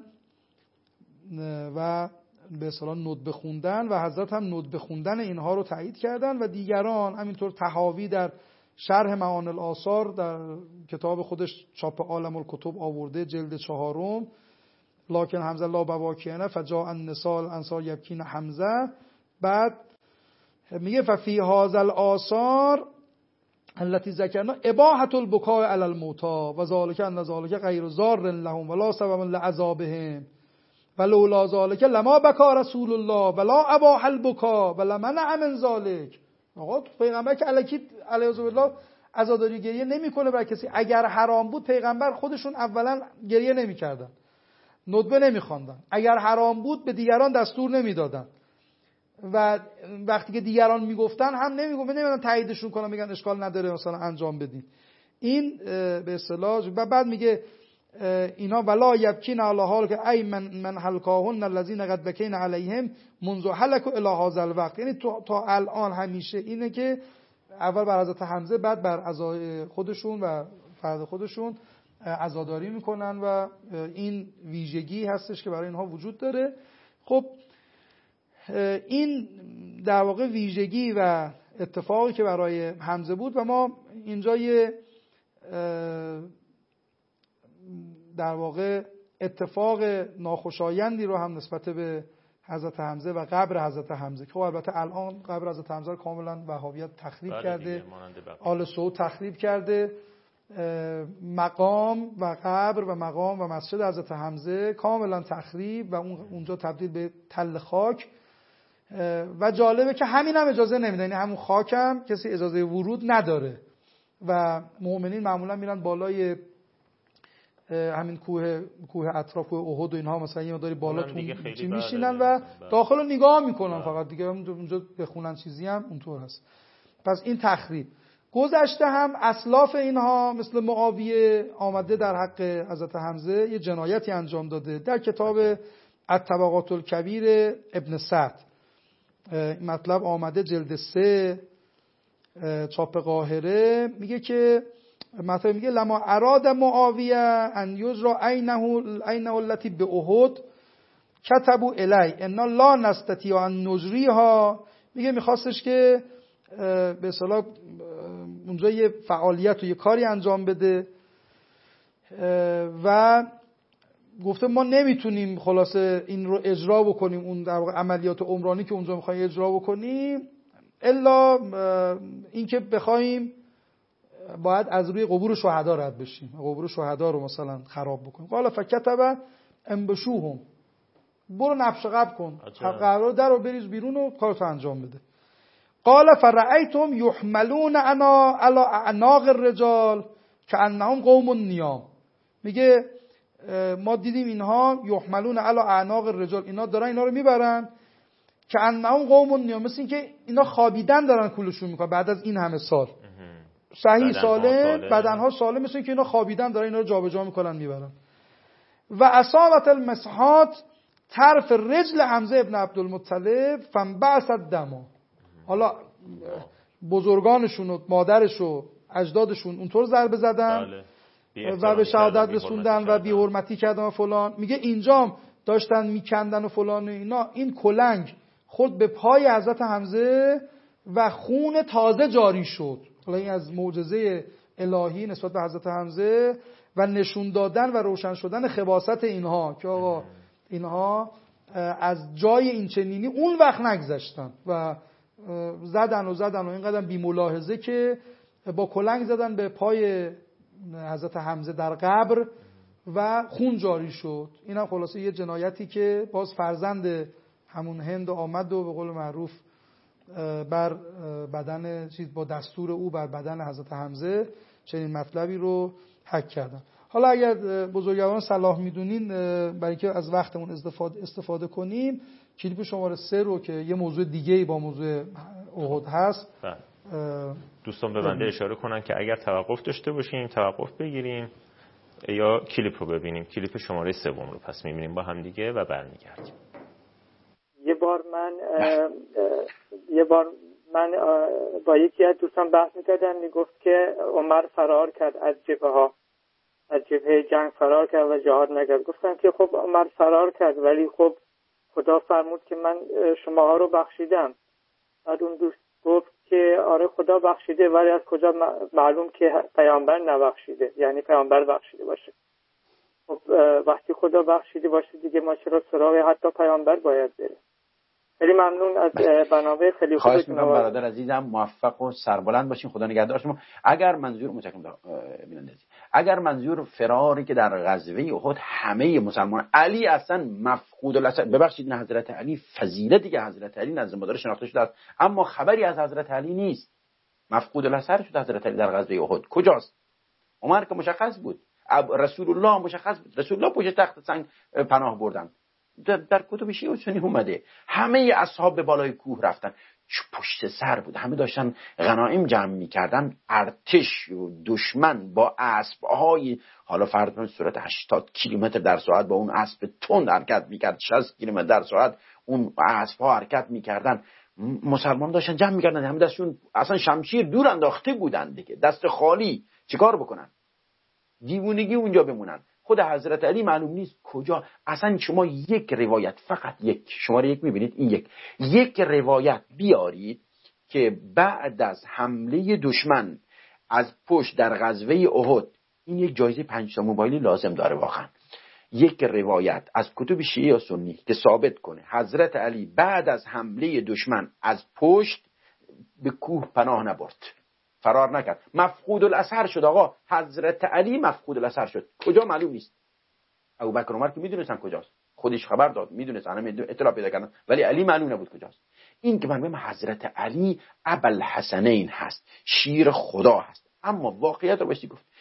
و به اصطلاح ندبه خوندن و حضرت هم ندبه خوندن اینها رو تایید کردن و دیگران همینطور طحاوی در شرح معانی الآثار در کتاب خودش چاپ عالم الکتب آورده، جلد 4. لکن حمزه لا بواکینه فجاء النساء الانصار یبکین حمزه. بعد میگه ففی هذا الاثار التي ذکرنا اباحه البکاء علی الموتى و ذلک ان ذلک غیر ضار لهم ولا سبب لعذابهم ولولا ذلک لما بکا رسول الله ولا اباح البکاء ولمنع من ذلک. آقا پیغمبر که الکی علیه الله عزاداری گریه نمیکنه بر کسی. اگر حرام بود پیغمبر خودشون اولا گریه نمیکردن، ندبه نمیخواندن. اگر حرام بود به دیگران دستور نمیدادن و وقتی که دیگران میگفتن هم نمیدونن تاییدشون کنن، میگن اشکال نداره مثلا انجام بدین. این به اصطلاح. و بعد میگه اینا ولا یبکین علی حال که ای من حلقاهن الذین قد بکین علیهم منذ حلقوا الی هذا الوقت. یعنی تا الان همیشه اینه که اول بر حضرت حمزه بعد بر اعضای خودشون و فرد خودشون عزاداری میکنن و این ویژگی هستش که برای اینها وجود داره. خب این در واقع ویژگی و اتفاقی که برای حمزه بود و ما اینجا یه در واقع اتفاق ناخوشایندی رو هم نسبت به حضرت حمزه و قبر حضرت حمزه، که البته الان قبر حضرت حمزه رو کاملا وهابیت تخریب کرده، آل سعود تخریب کرده، مقام و قبر و مقام و مسجد حضرت حمزه کاملا تخریب و اونجا تبدیل به تل خاک. و جالبه که همین هم اجازه نمیده، یعنی همون خاک هم کسی اجازه ورود نداره و مؤمنین معمولا میرن بالای همین کوه اطراف کوه احد و اینها مثلا یه مقداری بالاتون میشینن و داخل رو نگاه میکنن فقط، دیگه اونجا بخونن چیزی هم اونطور هست. پس این تخریب. گذشته هم اسلاف اینها مثل معاویه آمده در حق حضرت حمزه یه جنایتی انجام داده. در کتاب الطبقات الکبیر ابن سعد این مطلب آمده، جلد 3 چاپ قاهره. میگه که مطلب میگه لما اراد معاویه ان یجرا عینه التي به احد كتبوا الی ان لا نستطيع ان نجریها. میگه میخواستش که به اصطلاح اونجا یه فعالیت و یه کاری انجام بده و گفته ما نمیتونیم خلاصه این رو اجرا بکنیم، اون در واقع عملیات عمرانی که اونجا میخوایم اجرا بکنیم، الا اینکه بخوایم باید از روی قبور شهدا رد بشیم، قبور شهدا رو مثلا خراب بکنیم. قال فکتب انبشوهم، برو نبش قبر کن، قبر در رو بریز بیرون و کارتو انجام بده. قال فرأيتهم يحملون على اعناق الرجال كأنهم قوم نیام. میگه ما دیدیم اینها یحملون علی اعناق الرجال، اینا دارن اینا رو میبرن كأنهم قوم نیام، مثل این که اینا خوابیدن دارن کولشون میکنن بعد از این همه سال صحیح سالم، بدنها سالم، مثل این که اینا خوابیدن دارن اینا رو جابجا میکنن میبرن. و اصابت المسحات طرف رجل حمزه ابن عبدالمطلب فانبعث الدم. حالا بزرگانشون و مادرش و اجدادشون اونطور ضربه زدن و به شهادت رسوندن و بی‌حرمتی کردن و فلان. میگه اینجام داشتن میکندن و فلان اینا، این کلنگ خود به پای حضرت حمزه و خون تازه جاری شد. حالا این از معجزه الهی نسبت به حضرت حمزه و نشون دادن و روشن شدن خباثت اینها که آقا اینها از جای این چنینی اون وقت نگذشتن و زدن و اینقدر بی ملاحظه که با کلنگ زدن به پای حضرت حمزه در قبر و خون جاری شد. این هم خلاصه یه جنایتی که باز فرزند همون هند آمد و به قول معروف بر بدن با دستور او بر بدن حضرت حمزه چنین مطلبی رو حک کردن. حالا اگر بزرگواران صلاح میدونین برای اینکه از وقتمون استفاده کنیم، کلیپ شماره 3 رو که یه موضوع دیگه‌ای با موضوع احد هست دوستان به بنده اشاره کنن که اگر توقف داشته باشیم توقف بگیریم یا کلیپ رو ببینیم. کلیپ شماره 3 رو پس می‌بینیم با هم دیگه و برمیگردیم. یه بار من با یکی از دوستان بحث می‌کردم، میگفت که عمر فرار کرد از جبهه جنگ فرار کرد و جهاد نکرد. گفتم که خب عمر فرار کرد ولی خب خدا فرمود که من شماها رو بخشیدم. بعد اون دوست گفت که آره خدا بخشیده، ولی از کجا معلوم که پیامبر نبخشیده؟ یعنی پیامبر بخشیده باشه. خب وقتی خدا بخشیده باشه دیگه ما چرا سراغ حتی پیامبر باید بریم؟ خیلی ممنون از منابع خیلی خوبتون. خواهش می‌کنم برادر عزیزم موفق و سربلند باشین. خدا نگهدار شما. اگر منظور فراری که در غزوه احد همه مسلمان، علی اصلا مفقود الاثر، ببخشید این حضرت علی فضیلتی که حضرت علی نزد مادر شناخته شده است اما خبری از حضرت علی نیست. مفقود الاثر شد حضرت علی در غزوه احد. کجاست؟ عمر که مشخص بود، رسول الله مشخص بود، رسول الله پشت تخت سنگ پناه بردن. در کتب شیعه و سنی اومده همه اصحاب به بالای کوه رفتن، پشت سر بود، همه داشتن غنایم جمع میکردن. ارتش و دشمن با اسبهای، حالا فرض کنید سرعت 80 کیلومتر در ساعت با اون اسب تند حرکت میکرد، 60 کیلومتر در ساعت اون اسبها حرکت میکردن. مسلمان داشتن جمع میکردن، همه دستشون اصلا شمشیر دور انداخته بودن دیگه، دست خالی. چیکار بکنن؟ دیوونگی اونجا بمونن. خود حضرت علی معلوم نیست کجا. اصلا شما یک روایت، فقط یک، شماره یک میبینید، این یک روایت بیارید که بعد از حمله دشمن از پشت در غزوه احد، این یک جایزه 5 تا موبایلی لازم داره واقعا. یک روایت از کتب شیعه یا سنی که ثابت کنه حضرت علی بعد از حمله دشمن از پشت به کوه پناه نبرد، فرار نکرد، مفقود الاثر شد. آقا حضرت علی مفقود الاثر شد، کجا معلوم نیست. ابوبکر و عمر که میدونستن کجاست، خودش خبر داد، میدونستن، همه اطلاع پیدا کردن، ولی علی معلوم نبود کجاست. این که من حضرت علی ابوالحسنین هست، شیر خدا هست. اما واقعیت رو باشی گفت.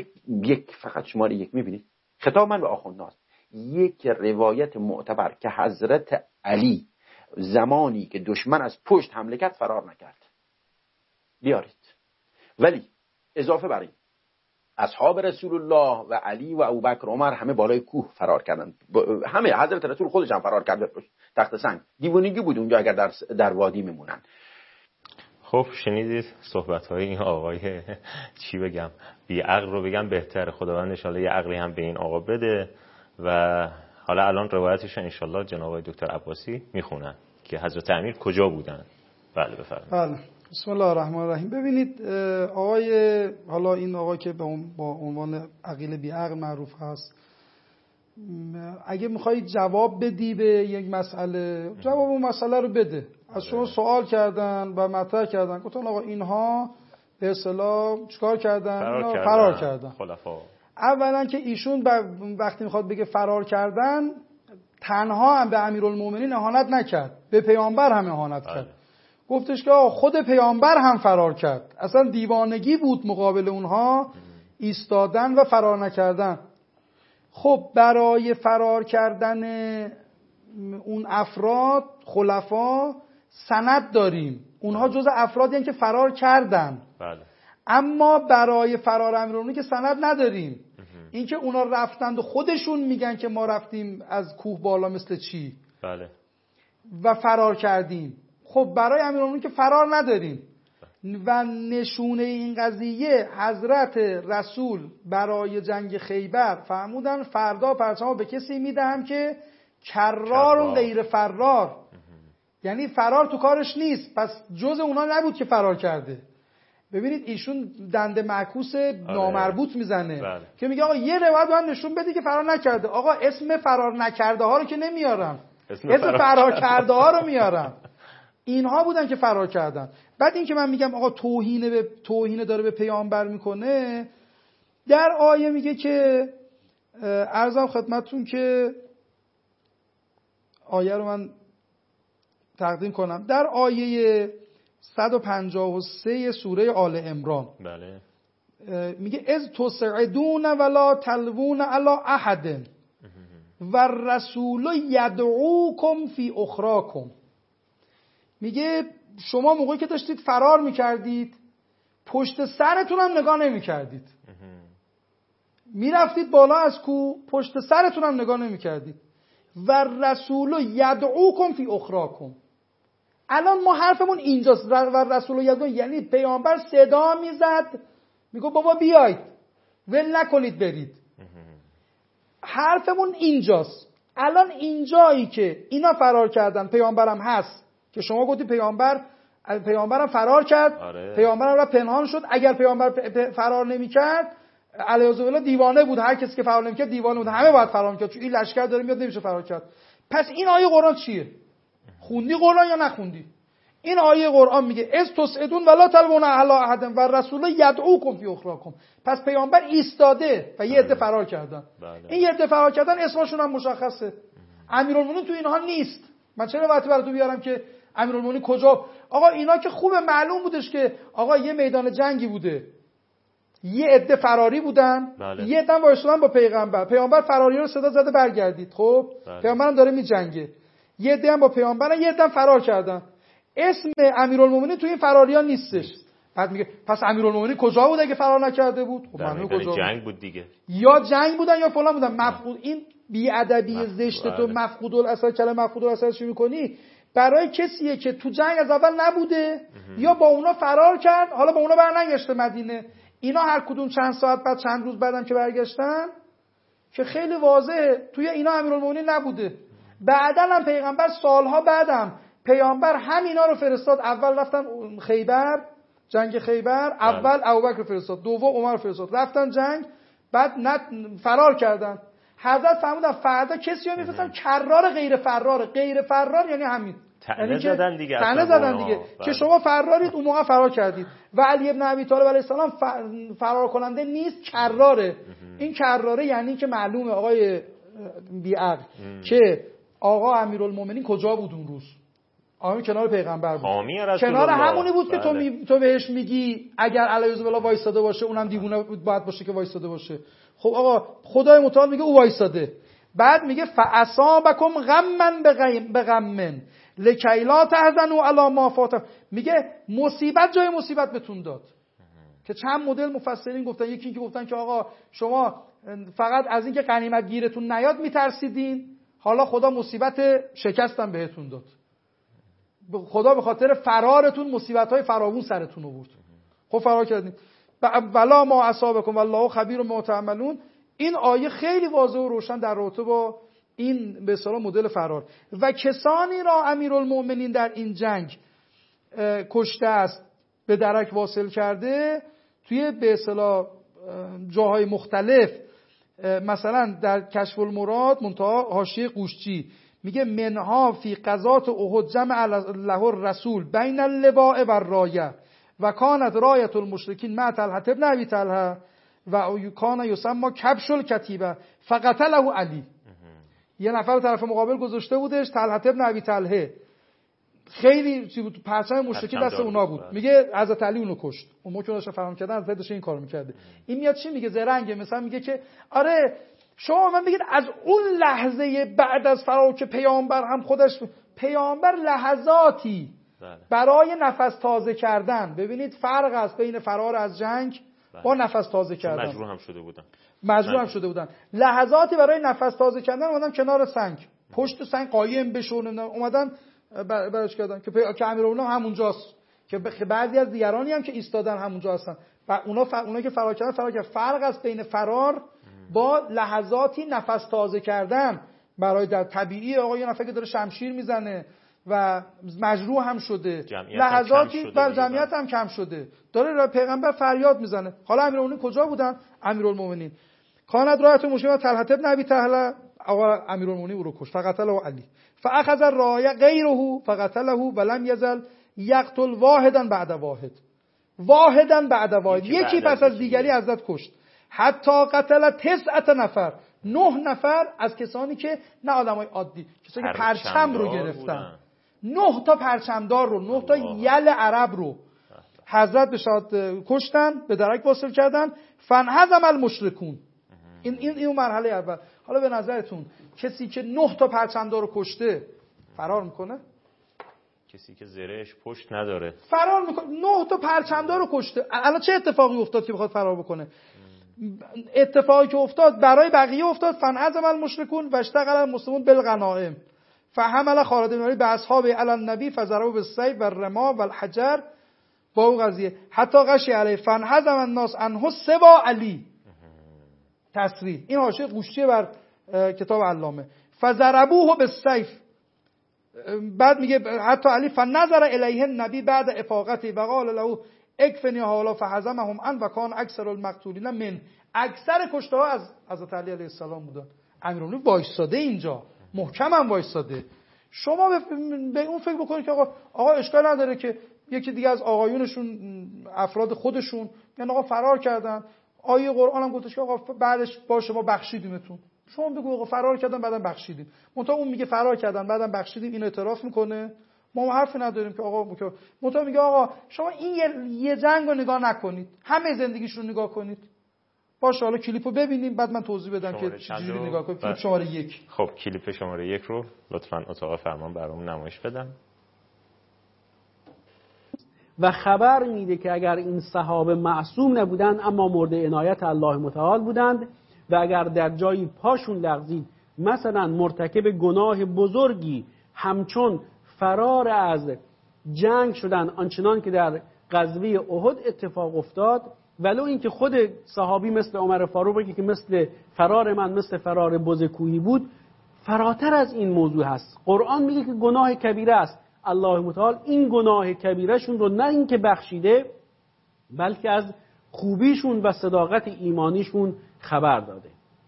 یک فقط شماره یک میبینید، خطاب من به آخوندهاست، یک روایت معتبر که حضرت علی زمانی که دشمن از پشت حمله کرد فرار نکرد بیارید. ولی اضافه بر این اصحاب رسول الله و علی و ابوبکر و عمر همه بالای کوه فرار کردن، همه حضرت رسول خودش هم فرار کرد تخت سنگ. دیوونگی بود اونجا اگر در وادی میمونن. خب شنیدید صحبت‌های این آقای چی بگم، بی عقل رو بگم بهتره. خداوند ان شاءالله یه عقلی هم به این آقا بده. و حالا الان روایتش ان شاءالله جناب دکتر عباسی میخونن که حضرت امیر کجا بودن. بله بفرمایید. بله بسم الله الرحمن الرحیم. ببینید آقای، حالا این آقا که با عنوان عقیل بی عقل معروف هست، اگه میخوایی جواب بدی به یک مسئله، جواب اون مسئله رو بده. از شما سوال کردن و مطرح کردن، گفتن آقا اینها به اصطلاح چیکار کردن؟ فرار کردن. خلفا اولا که ایشون وقتی میخواد بگه فرار کردن، تنها هم به امیرالمومنین اهانت نکرد، به پیامبر هم اهانت کرد. گفتش که خود پیامبر هم فرار کرد. اصلا دیوانگی بود مقابل اونها ایستادن و فرار نکردن. خب برای فرار کردن اون افراد خلفا سند داریم، اونها جز افرادی هستند که فرار کردن. بله. اما برای فرار امیرالمومنین که سند نداریم. این که اونا رفتند و خودشون میگن که ما رفتیم از کوه بالا مثل چی. بله. و فرار کردیم. خب برای امیرالمومنین که فرار نداریم. و نشونه این قضیه حضرت رسول برای جنگ خیبر فرمودن فردا پرچمو به کسی میدهم که کرار و غیر فرار. یعنی فرار تو کارش نیست، پس جز اونا نبود که فرار کرده. ببینید ایشون دنده معکوس نامربوط میزنه. بله. که میگه آقا یه روایت من نشون بده که فرار نکرده. آقا اسم فرار نکرده ها رو که نمیارم، اسم فرار کرده ها رو میارم. اینها بودن که فرار کردن. بعد این که من میگم آقا توهین داره به پیامبر میکنه، در آیه میگه که عرضم خدمتتون که آیه رو من تقدیم کنم، در آیه 153 سوره آل عمران. بله. میگه از تسعدون ولا تلوون علی احد و الرسول یدعوکم فی اخراکم. میگه شما موقعی که داشتید فرار میکردید پشت سرتون هم نگاه نمیکردید، میرفتید بالا از کوه پشت سرتون هم نگاه نمیکردید. و رسول یدعوکم فی اخراکم. الان ما حرفمون اینجاست. و رسول یدعو یعنی پیامبر صدا میزد میگه بابا بیاید، ول نکنید برید. حرفمون اینجاست. الان اینجایی که اینا فرار کردن، پیامبرم هست که شما گفتی پیامبر پیامبرم فرار کرد. آره. پیامبرم رفت پنهان شد. اگر پیامبر فرار نمی‌کرد علیه بالله دیوانه بود. هر کسی که فرار نمی‌کرد دیوانه بود. همه باید فرار می‌کرد چون این لشکر داره میاد نمیشه فرار کرد. پس این آیه قرآن چیه؟ خوندی قرآن یا نخوندی؟ این آیه قرآن میگه استسعدون ولا تلوون علی احد و رسول یدعوکم فی اخراکم. پس پیامبر ایستاده و یه عده فرار کردن. این یه عده فرار کردن اسمشون هم مشخصه. امیرالمومنین تو اینها نیست. من چرا وقتی براتون بیارم که امیرالمومنین کجا؟ آقا اینا که خوب معلوم بودش که آقا یه میدان جنگی بوده. یه عده فراری بودن. یه عده وایسادن با پیامبر فراری رو صدا زده برگردید. خب پیامبرم داره میجنگه. یه عده هم با پیامبرن، یه عده هم فرار کردن. اسم امیرالمومنین تو این فراریان نیستش. بعد میگه پس امیرالمومنین کجا بود اگه فرار نکرده بود؟ خب معلومه کجا جنگ بود دیگه. یا جنگ بودن یا فلان بودن. مفقود این بی‌ادبی زشت تو مفقود الاثر کلمه مفقود الاثر چی می‌کنی؟ برای کسیه که تو جنگ از اول نبوده یا با اونا فرار کرد، حالا با اونا برنگشته مدینه. اینا هر کدوم چند ساعت بعد چند روز بعدم که برگشتن که خیلی واضحه توی اینا امیرالمومنین نبوده. بعداً هم پیغمبر سالها بعدم پیامبر همینا رو فرستاد. اول رفتن خیبر، جنگ خیبر، اول ابوبکر فرستاد، دوم عمر فرستاد، رفتن جنگ، بعد فرار کردن. حضرت فرمودن فردا کسی رو میفرستن کرار غیر فرار. غیر فرار یعنی همین طعنه زدن دیگه. طعنه زدن دیگه که شما فرارید اون موقع فرار کردید. و علی ابن ابی طالب علیه السلام فرار کننده نیست، کراره. این کراره یعنی که معلومه آقای بی‌عقل که آقا امیرالمومنین کجا بود اون روز؟ آمین کنار پیغمبر بود. کنار همونی بود که تو بهش میگی اگر علیه بالله وایساده باشه اونم دیوونه باید باشه که وایساده باشه. خب آقا خدای متعال میگه او وایساده. بعد میگه فاصابکم غمن بغمن لکی لا تحزنوا علی ما فاتکم. میگه مصیبت جای مصیبت بهتون داد. که چند مدل مفسرین گفتن. یکی اینکه گفتن که آقا شما فقط از اینکه غنیمت گیرتون نیاد میترسیدین، حالا خدا مصیبت شکستم بهتون داد. خدا به خاطر فرارتون مصیبت‌های فراوون سرتون آورد. خب فرار کردین. ولا ما اصابکم والله خبیر بما تعملون. این آیه خیلی واضح و روشن در رابطه با این به اصطلاح مدل فرار. و کسانی را امیرالمومنین در این جنگ کشته است، به درک واصل کرده توی به اصطلاح جاهای مختلف. مثلا در کشف المراد منتها حاشیه قوشچی میگه منها فی غزات احد جمع له الرسول بین اللواء و الرایه و کانت رایه المشرکین مع طلحه ابن ابی طلحه و کان یسمى کبش الکتیبه فقتله علی. یه نفر طرف مقابل گذاشته بودش، طلحه ابن ابی طلحه، خیلی چی بود، پرچم مشرکی دست اونا بود. میگه حضرت علی اونو کشت. اون موقع داشت فرام کردن حضرت داشت این کارو میکرده. این میاد چی میگه؟ زرنگه. مثلا میگه که آره شما من بگید از اون لحظه بعد از فرار که پیامبر هم خودش پیامبر لحظاتی برای نفس تازه کردن، ببینید فرق است بین فرار از جنگ با نفس تازه کردن. مجبور هم شده بودن. لحظاتی برای نفس تازه کردن اومدن کنار سنگ، پشت سنگ قایم بشون، اومدن براش کردن که امیرالمومنین همونجاست، که بعضی از دیگرانی هم که ایستادن همونجا هستن و اونا که فرار کردن. فرق است بین فرار با لحظاتی نفس تازه کردن برای در طبیعی آقا یه نفر که داره شمشیر میزنه و مجروح هم شده، لحظاتی بر جمعیت هم کم شده، داره پیغمبر فریاد میزنه. حالا امیرالمومنین کجا بودن؟ امیرالمومنین کانت رایت مشکل طلحه ابن ابی طلحه، آقا امیرالمومنین او رو کشت. فقتله علی فاخذ الرايه غیره فقتله ولم یزل یقتل واحدا بعد واحد، یکی پس از دیگری حضرت کشت. حتی قتل 9 نفر، 9 نفر از کسانی که نه آدمای عادی، کسانی که پرچم رو گرفتن، 9 تا پرچمدار رو، 9 تا یل عرب رو حضرت به شاد کشتن، به درک واصل کردن. فانهزم المشرکون. این مرحله اول. حالا به نظرتون کسی که 9 تا پرچمدار رو کشته فرار میکنه؟ کسی که زرهش پشت نداره فرار میکنه. 9 تا پرچمدار رو کشته. الان چه اتفاقی افتاد که بخواد فرار بکنه؟ اتفاقی که افتاد برای بقیه افتاد. فانهزم المشرکون و اشتغل المسلمون بالغنائم فحمل خالد بن ولید باصحاب علی النبی فضربوا بالسیف والرماح والحجر. با اون قضیه حتی غشی علیه فانهزم الناس عنه سوا علی. تصریح این حاشیه قوشچی بر کتاب علامه. فضربوه بالسیف بعد میگه حتی علی فنظر الیه النبی بعد افاقتی و قال له اکفنی حالا فحزمهم ان و کان اکثر المقتولین من. اکثر کشته ها از حضرت علی علیه السلام بودن. امیرالمومنین وایساده اینجا، محکم هم وایساده. شما به اون فکر بکنید که آقا اشکال نداره که یکی دیگه از آقایونشون افراد خودشون یعنی آقا فرار کردن، آیه قرآن هم گفتش که آقا بعدش باشه ما بخشیدیمتون. شما بگو آقا فرار کردن بعدم بخشیدیم. منتها اون میگه فرار کردن بعدم بخشیدیم، اینو اعتراف میکنه. ما حرفی نداریم که آقا منتها میگه آقا شما این یه جنگ رو نگاه نکنید، همه زندگیشون رو نگاه کنید. باشه حالا کلیپو ببینیم بعد من توضیح بدم که چجوری نگاه کنید. کلیپ شماره 1. خب کلیپ شماره 1 رو لطفاً اتاق فرمان برام نمایش بدن. و خبر میده که اگر این صحابه معصوم نبودند اما مورد عنایت الله متعال بودند و اگر در جایی پاشون لغزید مثلا مرتکب گناه بزرگی همچون فرار از جنگ شدن آنچنان که در غزوه احد اتفاق افتاد، ولو اینکه خود صحابی مثل عمر فاروق بگه که مثل فرار من مثل فرار بزکویی بود، فراتر از این موضوع هست. قرآن میگه که گناه کبیره است. الله متعال این گناه کبیرهشون رو نه اینکه بخشیده بلکه از خوبیشون و صداقت ایمانیشون خبر داده.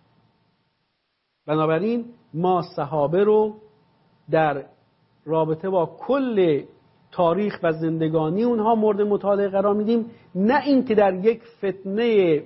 بنابراین ما صحابه رو در رابطه با کل تاریخ و زندگانی اونها مورد مطالعه قرار میدیم، نه اینکه در یک فتنه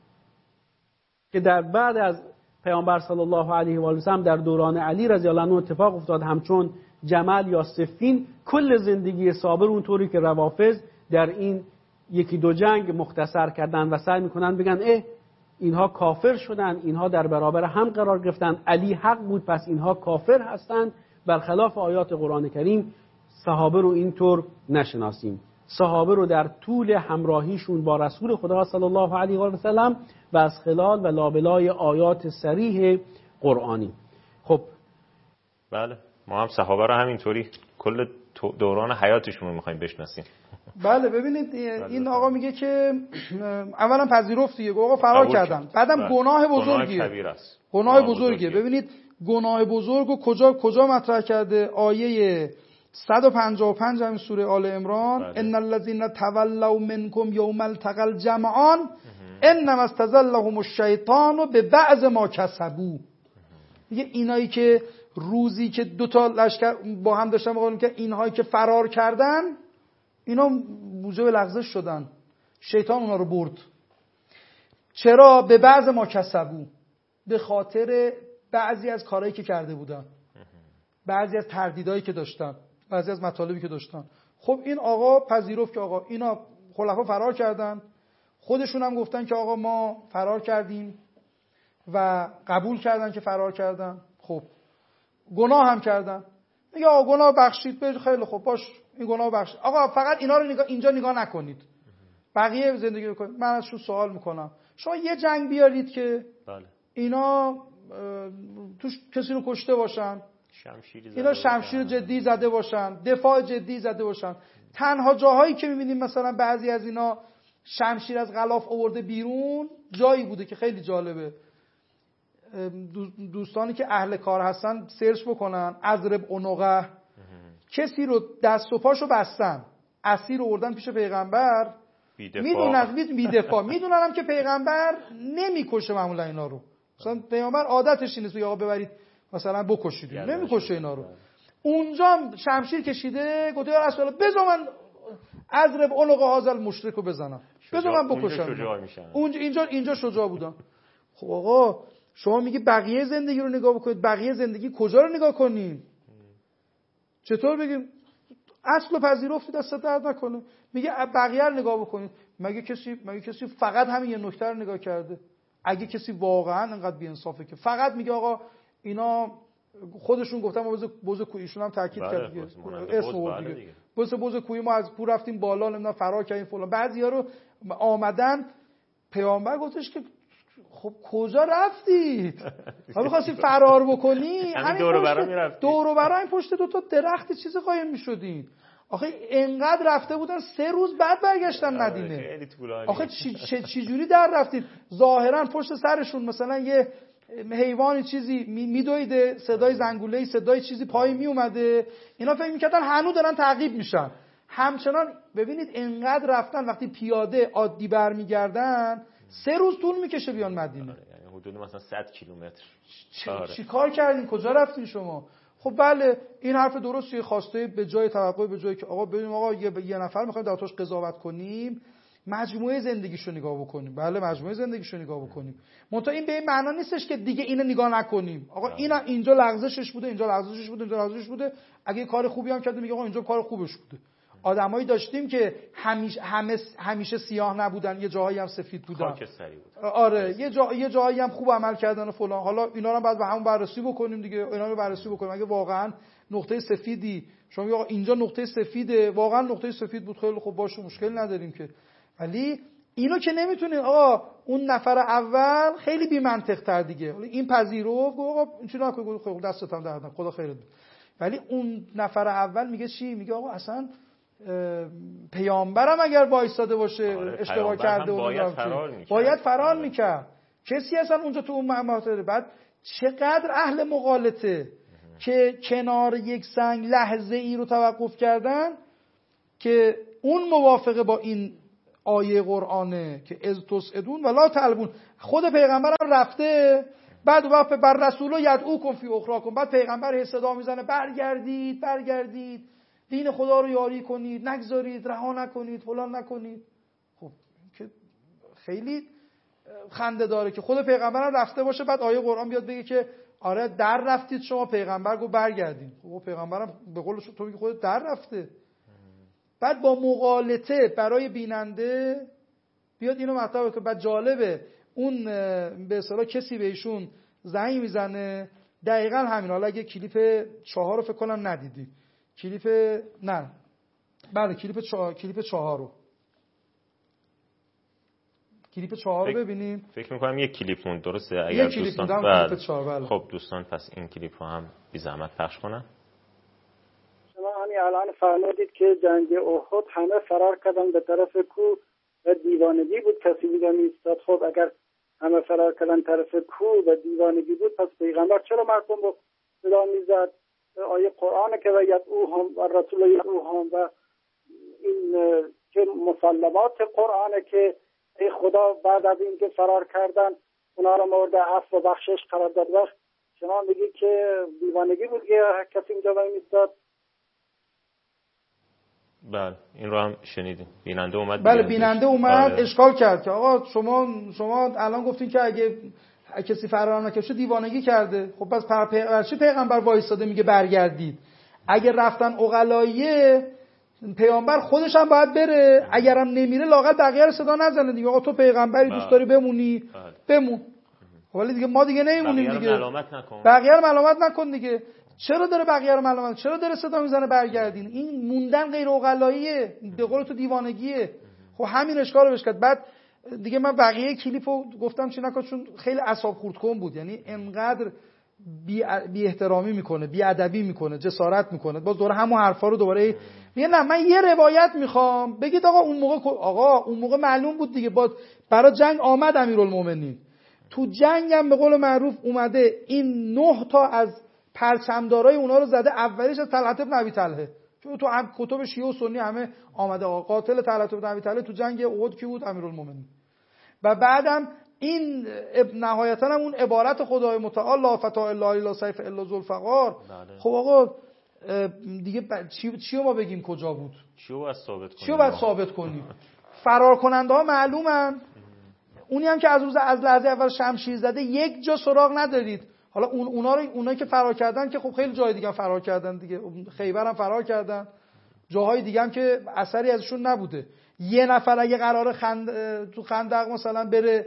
که در بعد از پیامبر صلی الله علیه و سلم در دوران علی رضی الله عنه اتفاق افتاد همچون جمل یا صفین، کل زندگی صابر اونطوری که روافض در این یکی دو جنگ مختصر کردن و سعی میکنن بگن اینها کافر شدن، اینها در برابر هم قرار گرفتن، علی حق بود پس اینها کافر هستند. برخلاف آیات قرآن کریم صحابه رو اینطور نشناسیم. صحابه رو در طول همراهیشون با رسول خدا صلی الله علیه و سلم و از خلال و لابلای آیات صریح قرآنی. خب بله ما هم صحابه رو همینطوری کل دوران حیاتشون رو میخوایم بشناسیم. بله ببینید این آقا میگه که اولا پذیرفت دیگه آقا فرار کردن، بعدم گناه بزرگیه. گناه بزرگیه. ببینید گناه بزرگ رو کجا مطرح کرده؟ آیه 155 همین سوره آل عمران ان الذين تولوا منكم يوم التقى الجمعان انما استزلهم الشیطان ببعض ما کسبوا. میگه اینایی که روزی که دو تا لشکر با هم داشتن میگن که اینهایی که فرار کردن اینا موجب لغزش شدن، شیطان اونا رو برد. چرا؟ به بعض ما کسبوا، به خاطر بعضی از کارهایی که کرده بودن، بعضی از تردیدایی که داشتن، بعضی از مطالبی که داشتن. خب این آقا پذیرفت که آقا اینا خلفا فرار کردن، خودشون هم گفتن که آقا ما فرار کردیم و قبول کردن که فرار کردن. خب گناه هم کردن. میگه آقا گناه بخشید، خیلی خوب باش این گناه بخشید. آقا فقط اینا رو اینجا نگاه نکنید، بقیه زندگی رو کنید. من ازشون سوال میکنم شما یه جنگ بیارید که اینا توش کسی رو کشته باشن، اینا شمشیر جدی زده باشن، دفاع جدی زده باشن. تنها جاهایی که میبینیم مثلا بعضی از اینا شمشیر از غلاف آورده بیرون جایی بوده که خیلی جالبه. دوستانی که اهل کار هستن سرچ بکنن، اضرب عنقه، کسی رو دست و پاشو بستن، اسیر آوردن پیش پیغمبر، میدونن که پیغمبر نمیکشه معمولا اینا رو. مثلا پیغمبر عادتش اینه که آقا ببرید مثلا بکشید، نمیکشه اینا رو. اونجا شمشیر کشیده گفته یا رسول الله بذار من اضرب عنق هذا المشرک رو بزنم، بذار من بکشم. اینجا شجاع بودن. خب آقا شما میگی بقیه زندگی رو نگاه بکنید، بقیه زندگی کجا رو نگاه کنیم؟ چطور بگیم اصل و پذیرفتی دست درد نکنه؟ میگه بقیه رو نگاه بکنید. مگه کسی فقط همین یه نکته رو نگاه کرده؟ اگه کسی واقعا انقدر بی‌انصافه که فقط میگه آقا اینا خودشون گفتن ما بز کوی، ایشون هم تاکید کرد دیگه اسم آورد دیگه بز کوی، ما از پور رفتیم بالا نمیدونم فرار کردیم فلان. بعضیا رو آمدن پیامبر گفتش که خب کجا رفتید؟ ما می‌خواستیم فرار بکنی، همین دور و برای این پشت دو تا درخت چیز قایم می‌شدین. آخه انقدر رفته بودن 3 روز بعد برگشتن مدینه. آخه چی جوری در رفتید؟ ظاهرا پشت سرشون مثلا یه حیوانی چیزی میدویده، صدای زنگوله‌ای، صدای چیزی پای می اومده، اینا فکر می‌کردن هنوز دارن تعقیب میشن. همچنان ببینید اینقدر رفتن، وقتی پیاده عادی برمیگردن 3 روز طول میکشه بیان مدینه. یعنی حدود مثلا 100 کیلومتر. چی کار کردین؟ کجا رفتین شما؟ خب بله این حرف درسته، خواسته به جای توقع، به جای که آقا ببینیم آقا یه نفر می‌خوایم در توش قضاوت کنیم، مجموعه زندگیشو نگاه بکنیم. بله مجموعه زندگیشو نگاه بکنیم. منتها این به این معنا نیستش که دیگه اینو نگاه نکنیم. آقا اینا اینجا لغزشش بوده، اینجا لغزشش بوده، اینجا لغزشش بوده. اگه کار خوبی هم کرده میگه آقا اینجا کار خوبش بوده. آدمایی داشتیم که همیشه سیاه نبودن، یه جاهایی هم سفید بودن. خاکستری بود. آره یه جاهایی هم خوب عمل کردن و فلان. حالا اینا رو بعد به همون بررسی بکنیم دیگه. اینا رو بررسی بکنیم. اگه واقعا نقطه سفیدی شما میگه آقا اینجا نقطه سفیده، واقعا نقطه سفید بود، خیلی خوب باشه، مشکل نداریم که. ولی اینو که نمیتونید آقا اون نفر اول خیلی بی منطق تر دیگه. این پذیرفت آقا این چیزا خب دستتم درد خدا خیرت بده. ولی اون نفر اول میگه چی؟ میگه آقا اصلا پیامبرم اگر وایساده باشه اشتباه کرده باید فرار میکرد. کسی اصلا اونجا تو اون محاطره. بعد چقدر اهل مغالطه که کنار یک سنگ لحظه ای رو توقف کردن که اون موافقه با این آیه قرآنه که از تسعدون ولا تلبون. خود پیغمبر هم رفته بعد وقت بر رسول یدعوکم فی اخراکم، بعد پیغمبر صدا میزنه برگردید دین خدا رو یاری کنید، نگذارید، رها نکنید، فلان نکنید. خب که خیلی خنده داره که خود پیغمبر هم رفته باشه بعد آیه قرآن بیاد بگه که آره در رفتید شما، پیغمبر گفت برگردید. خب پیغمبرم به قول تو میگه خودت در رفته. بعد با مغالطه برای بیننده بیاد اینو مطلب که بعد جالبه اون به اصطلاح کسی بهشون زنگ میزنه دقیقاً همین. حالا اگه کلیپ 4 رو فکر کنم ندیدی، کلیپ نه بله کلیپ 4 رو ببینیم. فکر می‌کنم یک کلیپ مون درسته اگر دوستان کلیپ 4 بله. خب دوستان پس این کلیپ رو هم بی زحمت پخش کنن. شما همین الان فرمودید که جنگ احد همه فرار کردن به طرف کوه و دیوانگی بود کسی دیگه نیستاد. خب اگر همه فرار کردن طرف کوه و دیوانگی بود پس پیغمبر چرا مردم رو صدا میزد؟ آیه قرآن که و یدعوهم و رسول یدعوهم و این که مسلمات قرآنه که ای خدا بعد از این که فرار کردن اونا رو مورد عفو و بخشش قرار داد. وقت شما میگی که دیوانگی بود که کسی اینجا وای میستاد. بله این رو هم شنیدیم. بیننده اومد. بله بیننده اومد اشکال کرد که آقا شما الان گفتین که اگه کسی فرار نکشه دیوانگی کرده. خب پس چه پیغمبر وایساده میگه برگردید؟ اگه رفتن عقلاییه پیامبر خودش هم باید بره، اگرم نمیره لااقل بقیه رو صدا نزنه دیگه. آقا تو پیغمبری دوست داری بمونی بمون. ولی دیگه ما دیگه نمیمونیم دیگه. بقیه رو ملامت نکن دیگه. چرا داره بقیه رو ملامت؟ چرا داره صدا میزنه برگردین؟ این موندن غیر عقلاییه، به قول تو دیوانگیه. خب همین اشکال رو بهش کرد. بعد دیگه من بقیه کلیپو گفتم چی نکن چون خیلی اعصاب خورد کن بود. یعنی انقدر بی احترامی میکنه، بی ادبی میکنه، جسارت میکنه. باز دوره همون حرفا رو دوباره میگه نه من یه روایت میخوام بگید آقا اون موقع معلوم بود دیگه. باز برای جنگ آمد امیرالمومنین. تو جنگ هم به قول معروف اومده این 9 تا از پرچمدارای اونا رو زده. اولیش از طلحه بن ابی طلحه، چون تو هم کتب شیعه و سنی همه آمده آقا قاتل طلحه بن ابی طلحه تو جنگ احد کی بود؟ امیرالمومنین. و بعدم این نهایتا هم اون عبارت خدای متعال لا فتح الا الا سیف الا ذوالفقار. خب آقا دیگه چی ما بگیم کجا بود؟ چی باید ثابت کنیم؟ فرار کننده ها معلومن. اونی هم که از لحظه اول شمشیر زده یک جا سراغ ندارید. حالا اونایی که فرار کردن که خب خیلی جای دیگه هم فرار کردن دیگه. خیبر هم فرار کردن، جاهای دیگه هم که اثری ازشون نبوده. یه نفر اگه قراره تو خندق مثلا بره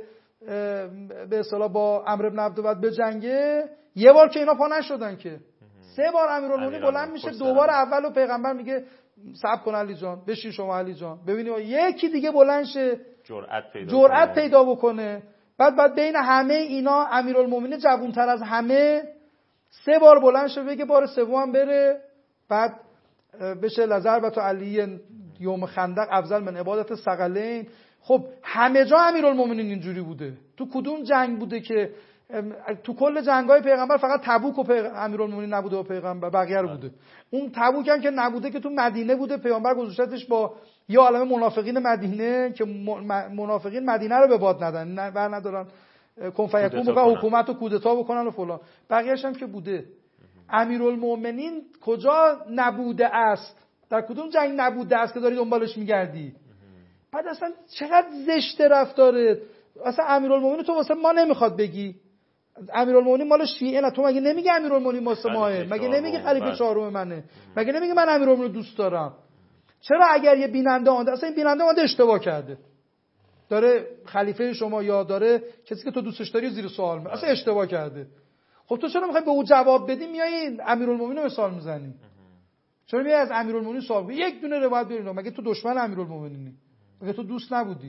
به اصطلاح با عمرو بن عبدود بجنگه، یه بار که اینا پا نشدن که 3 بار امیرالمومنین بلند میشه. 2 بار اولو پیغمبر میگه صبر کن علی جان، بشین شما علی جان، ببینید یکی دیگه بلند شه جرأت پیدا بکنه. بعد بین همه اینا امیرالمومنین جوان‌تر از همه 3 بار بلند شه بگه بار سوم بره. بعد بشه لضربة علی یوم خندق افضل من عبادت ثقلین. خب همه جا امیرالمومنین اینجوری بوده. تو کدوم جنگ بوده که تو کل جنگ‌های پیغمبر فقط تبوک و امیرالمومنین نبوده و پیغمبر بقیه رو بوده. اون تبوک هم که نبوده که تو مدینه بوده، پیغمبر گذاشتش با یه عالمه منافقین مدینه که منافقین مدینه رو به باد ندن، بر ندارن کن فیکون بکنن، حکومت رو کودتا بکنن و فلان. بقیه‌اش هم که بوده. امیرالمومنین کجا نبوده است؟ در کدوم جنگ نبوده است که داری دنبالش میگردی؟ بعد اصلا چقدر زشت رفتاره. اصلا امیرالمومنین تو واسه ما نمیخواد بگی. امیرالمومنین مال شیعه نه. تو مگه نمیگی امیرالمومنین واسه ماه؟ مگه نمیگی خلیفه چهارم منه؟ مگه نمیگی من امیرالمومنین دوست دارم؟ چرا اگر یه بیننده آمده، اصلا این بیننده آمده اشتباه کرده، داره خلیفه شما یا داره کسی که تو دوستش داری زیر سوال میبره، اصلا اشتباه کرده. خب تو چرا میخوای به او جواب بدی میای امیرالمومنین رو مثال میزنی؟ چرا میای از امیرالمومنین سوال می‌کنی؟ یک دونه روایت بیارین. مگه تو دشمن امیرالمومنینی؟ مگه تو دوست نبودی؟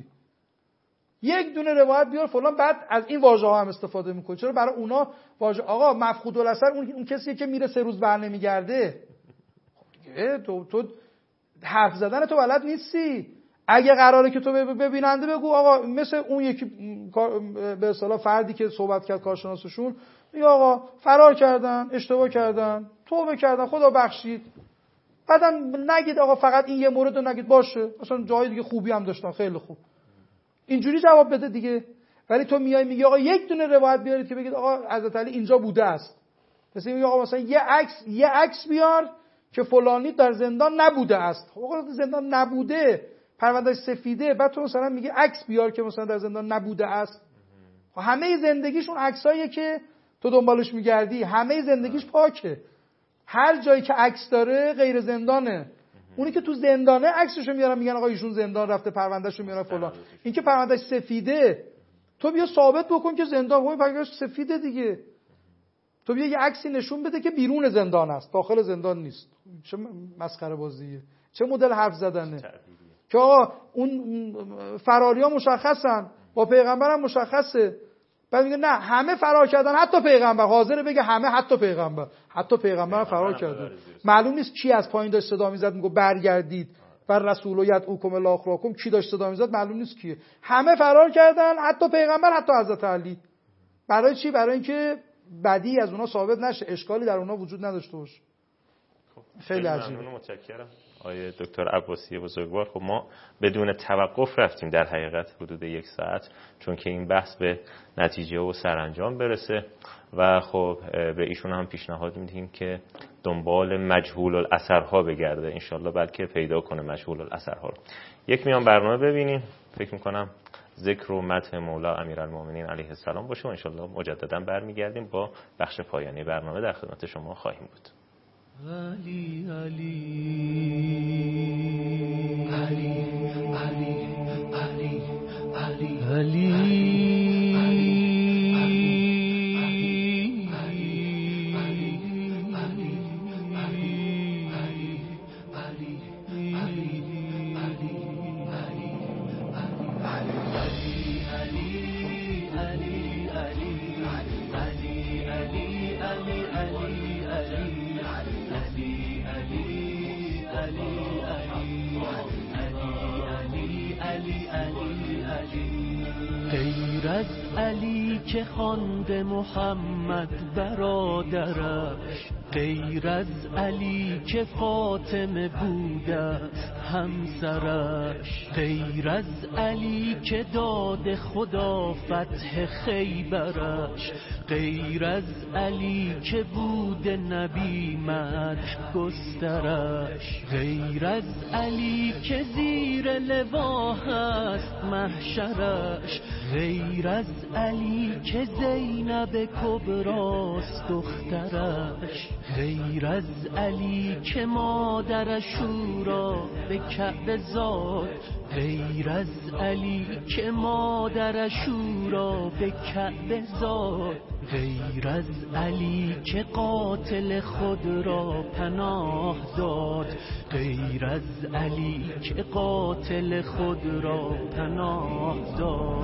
یک دونه روایت بیار فلان، بعد از این واژه‌ها هم استفاده می‌کنی. چرا برای اونا واژه آقا مفقود الاثر اون کسیه که میره 3 روز بر نمیگرده. تو حرف زدن تو بلد نیستی. اگه قراره که تو ببیننده بگو آقا مثل اون یکی به اصطلاح فردی که صحبت کرد کارشناسشون، میگه آقا فرار کردن، اشتباه کردن، توبه کردن، خدا بخشید. بعدم نگید آقا فقط این یه مورد رو نگید، باشه مثلا جای دیگه خوبی هم داشتن، خیلی خوب. اینجوری جواب بده دیگه. ولی تو میای میگی آقا یک دونه روایت بیارید که بگید آقا حضرت علی اینجا بوده است. مثلا میگه آقا مثلا یه عکس بیار که فلانی در زندان نبوده است. آقا زندان نبوده، پروندهش سفیده، بعد تو مثلا میگه عکس بیار که مثلا در زندان نبوده است. همه زندگیشون عکساییه که تو دنبالش میگردی، همه زندگیش پاکه. هر جایی که عکس داره غیر زندانه. اونی که تو زندانه عکسشو میارن میگن آقا ایشون زندان رفته، پروندهشو میارن فلان. این که پروندهش سفیده، تو بیا ثابت بکن که زندان، خب پروندهش سفیده دیگه. تو بیا یه عکسی نشون بده که بیرون زندان است، داخل زندان نیست. چه مسخره بازیه، چه مدل حرف زدنه که آقا اون فراریا مشخصن، با پیغمبرم مشخصه. بعد میگه نه همه فرار کردن، حتی پیغمبر. حاضر بگه همه، حتی پیغمبر فرار کرده. معلوم نیست کی از پایین داشت صدا میزد میگه برگردید و رسول یدعوکم الی اخراکم، کی داشت صدا میزد معلوم نیست کیه. همه فرار کردن، حتی پیغمبر، حتی حضرت علی. برای چی؟ برای اینکه بدی از اونا ثابت نشه، اشکالی در اونا وجود نداشته باشه. خیلی عجیبه. متشکرم آقای دکتر عباسی بزرگوار. خب ما بدون توقف رفتیم در حقیقت حدود 1 ساعت، چون که این بحث به نتیجه و سرانجام برسه و خب به ایشون هم پیشنهاد میدیم که دنبال مجهول الاثرها بگرده انشالله، بعد که پیدا کنه مجهول الاثرها رو. یک میان برنامه ببینیم، فکر میکنم ذکر و مدح مولا امیرالمومنین علیه السلام باشه و انشالله مجددا برمیگردیم با بخش پایانی برنامه. در خدمت شما خواهیم بود. علی علی علی علی علی علی غیر از علی که خوانده محمد برادرش، غیر از علی که فاطمه بوده است همسرش، غیر از علی که داد خدا فتح خیبرش، غیر از علی که بود نبی مدح گسترش، غیر از علی که زیر لوا هست محشرش، غیر از علی که زینب کبراست دخترش، غیر از علی که مادرش او را به کعبه زاد، غیر از علی که مادرش او را به کعبه زاد، غیر از علی که قاتل خود را پناه داد، غیر از علی که قاتل خود را پناه داد.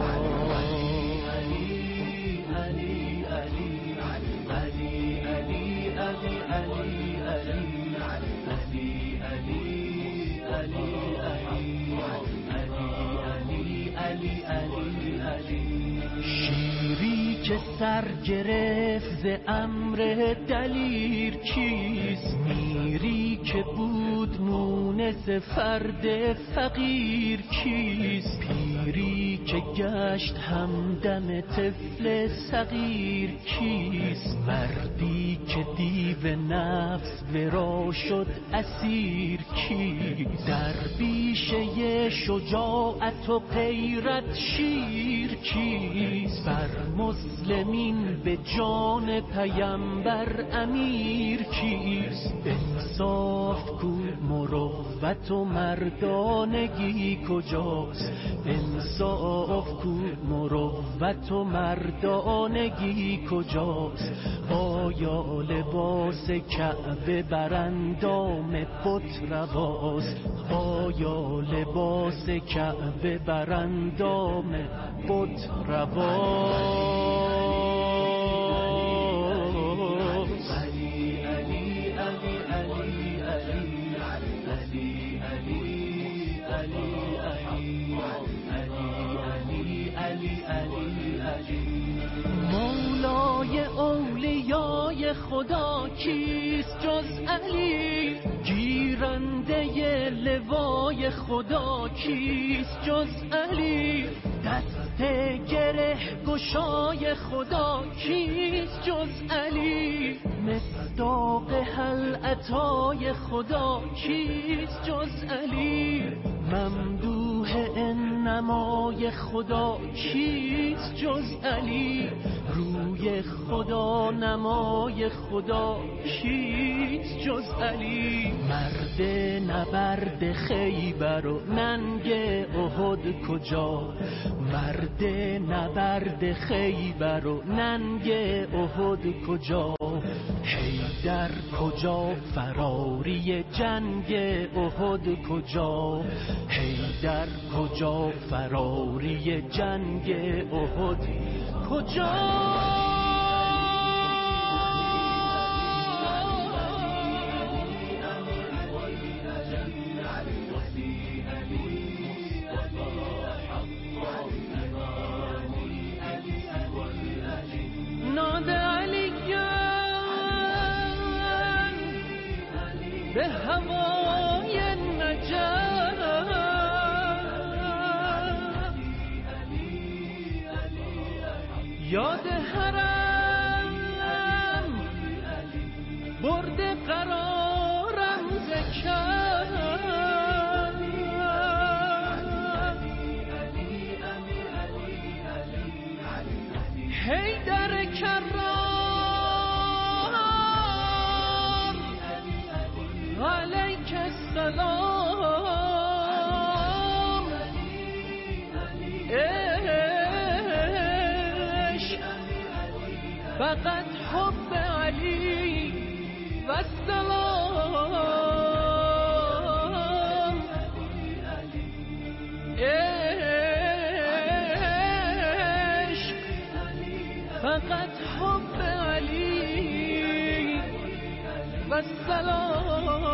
شیری که سر گرفت ز امر دلیر کیست؟ میری که بود مونس فرد فقیر کیست؟ پیری که گشت همدم طفل صغیر کیست؟ مردی که دیو نفس ورا شد اسیر کیست؟ در بیشه شجاعت و غیرت شیر کیست؟ بر مسلمین به جان پیمبر امیر کیست؟ انصاف کو مروت و مردانگی کجاست؟ انصاف کو مروت و مردانگی کجاست؟ آیا لباس کعبه بر اندام بت رواست؟ آیا لباس کعبه بر اندام بت رواست؟ مولای اولیای خدا کیست جز علی؟ گیرنده لوای خدا کیست جز علی؟ دست گره گشای خدا کیست جز علی؟ مصداق هل عطای خدا کیست جز علی؟ ممدوح انمای خدا کیست جز علی؟ روی خدا نمای خدا کیست جز علی؟ مرد نبرد خیبر و ننگ احد کجا؟ مرد نبرد خیبر و ننگ احد کجا؟ حیدر کجا؟ فراری جنگ احد کجا؟ حیدر کجا؟ فراری جنگ احد کجا؟ نادى عليا بهواي النجاة یاد حرم برد قرارم زکر حیدر کرار علیک السلام عشق فقط حب علی و السلام عشق فقط حب علی و السلام.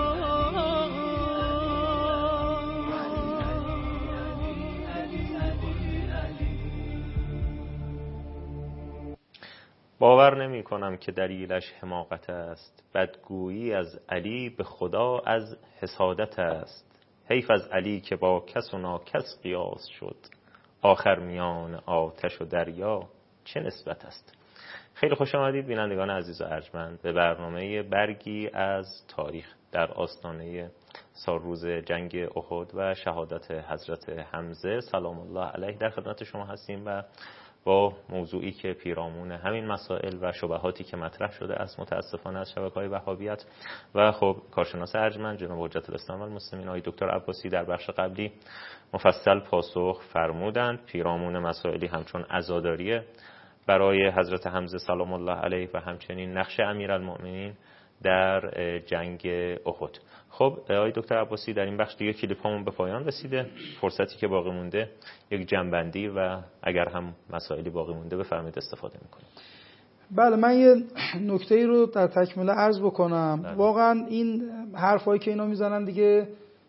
باور نمی کنم که دلیلش حماقت است، بدگویی از علی به خدا از حسادت است. حیف از علی که با کس و ناکس قیاس شد، آخر میان آتش و دریا چه نسبت است. خیلی خوش آمدید بینندگان عزیز و ارجمند به برنامه برگی از تاریخ در آستانه سالروز جنگ احد و شهادت حضرت حمزه سلام الله علیه در خدمت شما هستیم و با موضوعی که پیرامون همین مسائل و شبهاتی که مطرح شده است متاسفانه از شبکه‌های وهابیت و خب کارشناس ارجمند جناب حجت الاسلام والمسلمین آقای دکتر عباسی در بخش قبلی مفصل پاسخ فرمودند. پیرامون مسائلی همچون عزاداری برای حضرت حمزه سلام الله علیه و همچنین نقش امیرالمؤمنین در جنگ احد. خب آقای دکتر عباسی در این بخش دیگه کلیپامون به پایان رسیده. فرصتی که باقی مونده یک جنبندی و اگر هم مسائلی باقی مونده بفرمایید استفاده میکنیم. بله من یه نکته‌ای رو در تکمیل عرض بکنم. واقعا این حرفایی که اینا میزنن دیگه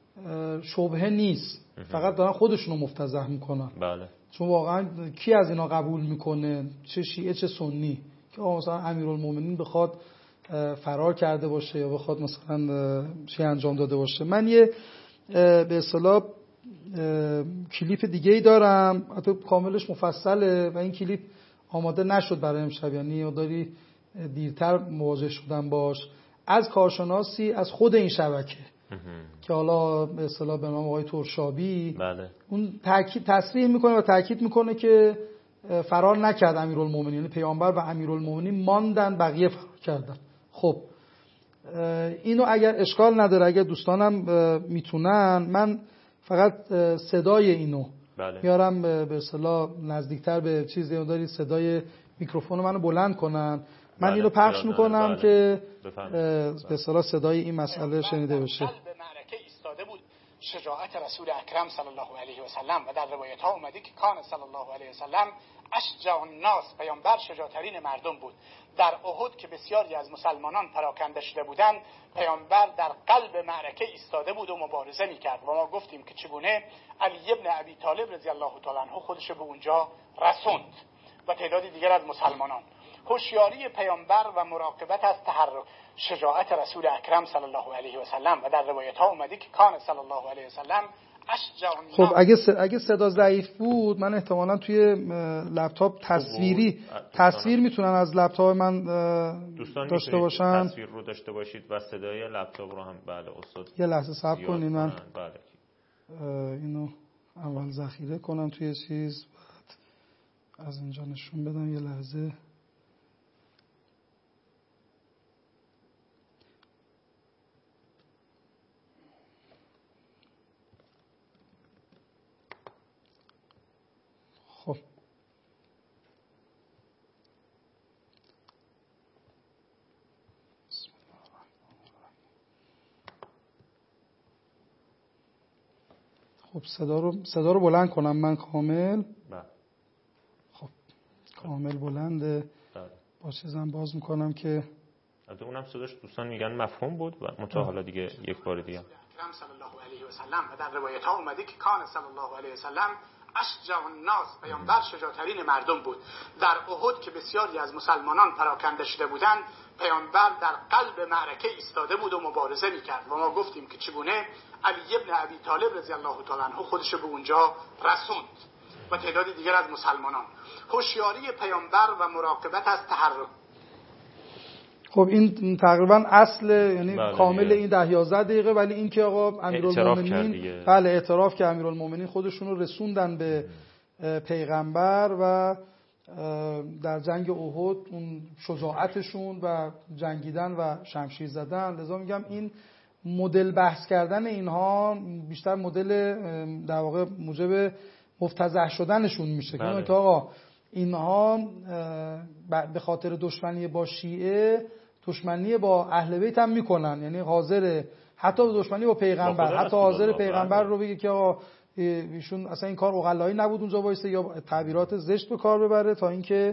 شبهه نیست، فقط دارن خودشونو مفتضح میکنن. بله. چون واقعا کی از اینا قبول میکنه، چه شیعه چه سنی، که مثلا امیرالمومنین بخواد فرار کرده باشه یا بخواد مثلا چی انجام داده باشه. من یه به اصطلاح کلیپ دیگه ای دارم، البته کاملش مفصله و این کلیپ آماده نشد برای امشب، یعنی داری دیرتر مواجه شدم باش، از کارشناسی از خود این شبکه که حالا به اصطلاح به نام آقای ترشابی. بله. اون تصریح میکنه و تاکید میکنه که فرار نکرد امیرالمومنین، یعنی پیامبر و امیرالمومنین ماندن، بقیه فرار کردن. خب اینو اگر اشکال نداره، اگر دوستانم میتونن، من فقط صدای اینو میارم به اصطلاح نزدیکتر به چیزی داری، صدای میکروفون منو بلند کنن، من اینو پخش میکنم که به اصطلاح صدای این مسئله شنیده بشه. به معرکه ایستاده بود شجاعت رسول اکرم صلی الله علیه و سلم و در روایت ها اومده که کان صلی الله علیه و سلم اشجع الناس، پیامبر شجاعترین مردم بود. در احد که بسیاری از مسلمانان پراکنده شده بودند، پیامبر در قلب معرکه ایستاده بود و مبارزه میکرد و ما گفتیم که چگونه علی ابن ابی طالب رضی الله تعالی عنه خودش به اونجا رسوند و تعدادی دیگر از مسلمانان. هوشیاری پیامبر و مراقبت از تحرک شجاعت رسول اکرم صلی الله علیه و سلم و در روایت ها اومده که کان صلی الله علیه و سلم اشجع الناس. خب اگه صدا ضعیف بود، من احتمالاً توی لپتاپ تصویر میتونن از لپتاپ من داشته باشن. تصویر رو داشته باشید و صدای لپتاپ رو هم. بله استاد یه لحظه صبر کنین، من بله اینو اول ذخیره کنم توی چیز، بعد از اینجا نشون بدم. یه لحظه. خب خب صدا رو بلند کنم من کامل. خب کامل بلنده. با چیزم باز میکنم که البته اونم صداش دوستان میگن مفهوم بود و منتها حالا دیگه یک بار دیگه اکرم صلی الله علیه و سلم و در روایت ها اومده که کان صلی الله علیه و سلم اشجع الناس، پیامبر شجاعترین مردم بود. در احد که بسیاری از مسلمانان پراکنده شده بودند، پیامبر در قلب معرکه ایستاده بود و مبارزه میکرد و ما گفتیم که چگونه علی ابن ابی طالب رضی الله تعالی عنه خودش به اونجا رسوند و تعدادی دیگر از مسلمانان. هوشیاری پیامبر و مراقبت از تحرک. خب این تقریبا اصل، یعنی کامل این 10-11 دقیقه، ولی این که آقا امیرالمومنین بله اعتراف که امیرالمومنین خودشون رو رسوندن به پیغمبر و در جنگ احد اون شجاعتشون و جنگیدن و شمشیر زدن. لذا میگم این مدل بحث کردن اینها بیشتر مدل در واقع موجب مفتضح شدنشون میشه که آقا اینها به خاطر دشمنی با شیعه دشمنی با اهل بیت هم میکنن، یعنی حاضر حتی دشمنی با پیغمبر، حتی حاضر پیغمبر رو بگه که آقا ایشون اصلا این کار عقلایی نبود اونجا وایسه، یا تعبیرات زشت به کار ببره تا اینکه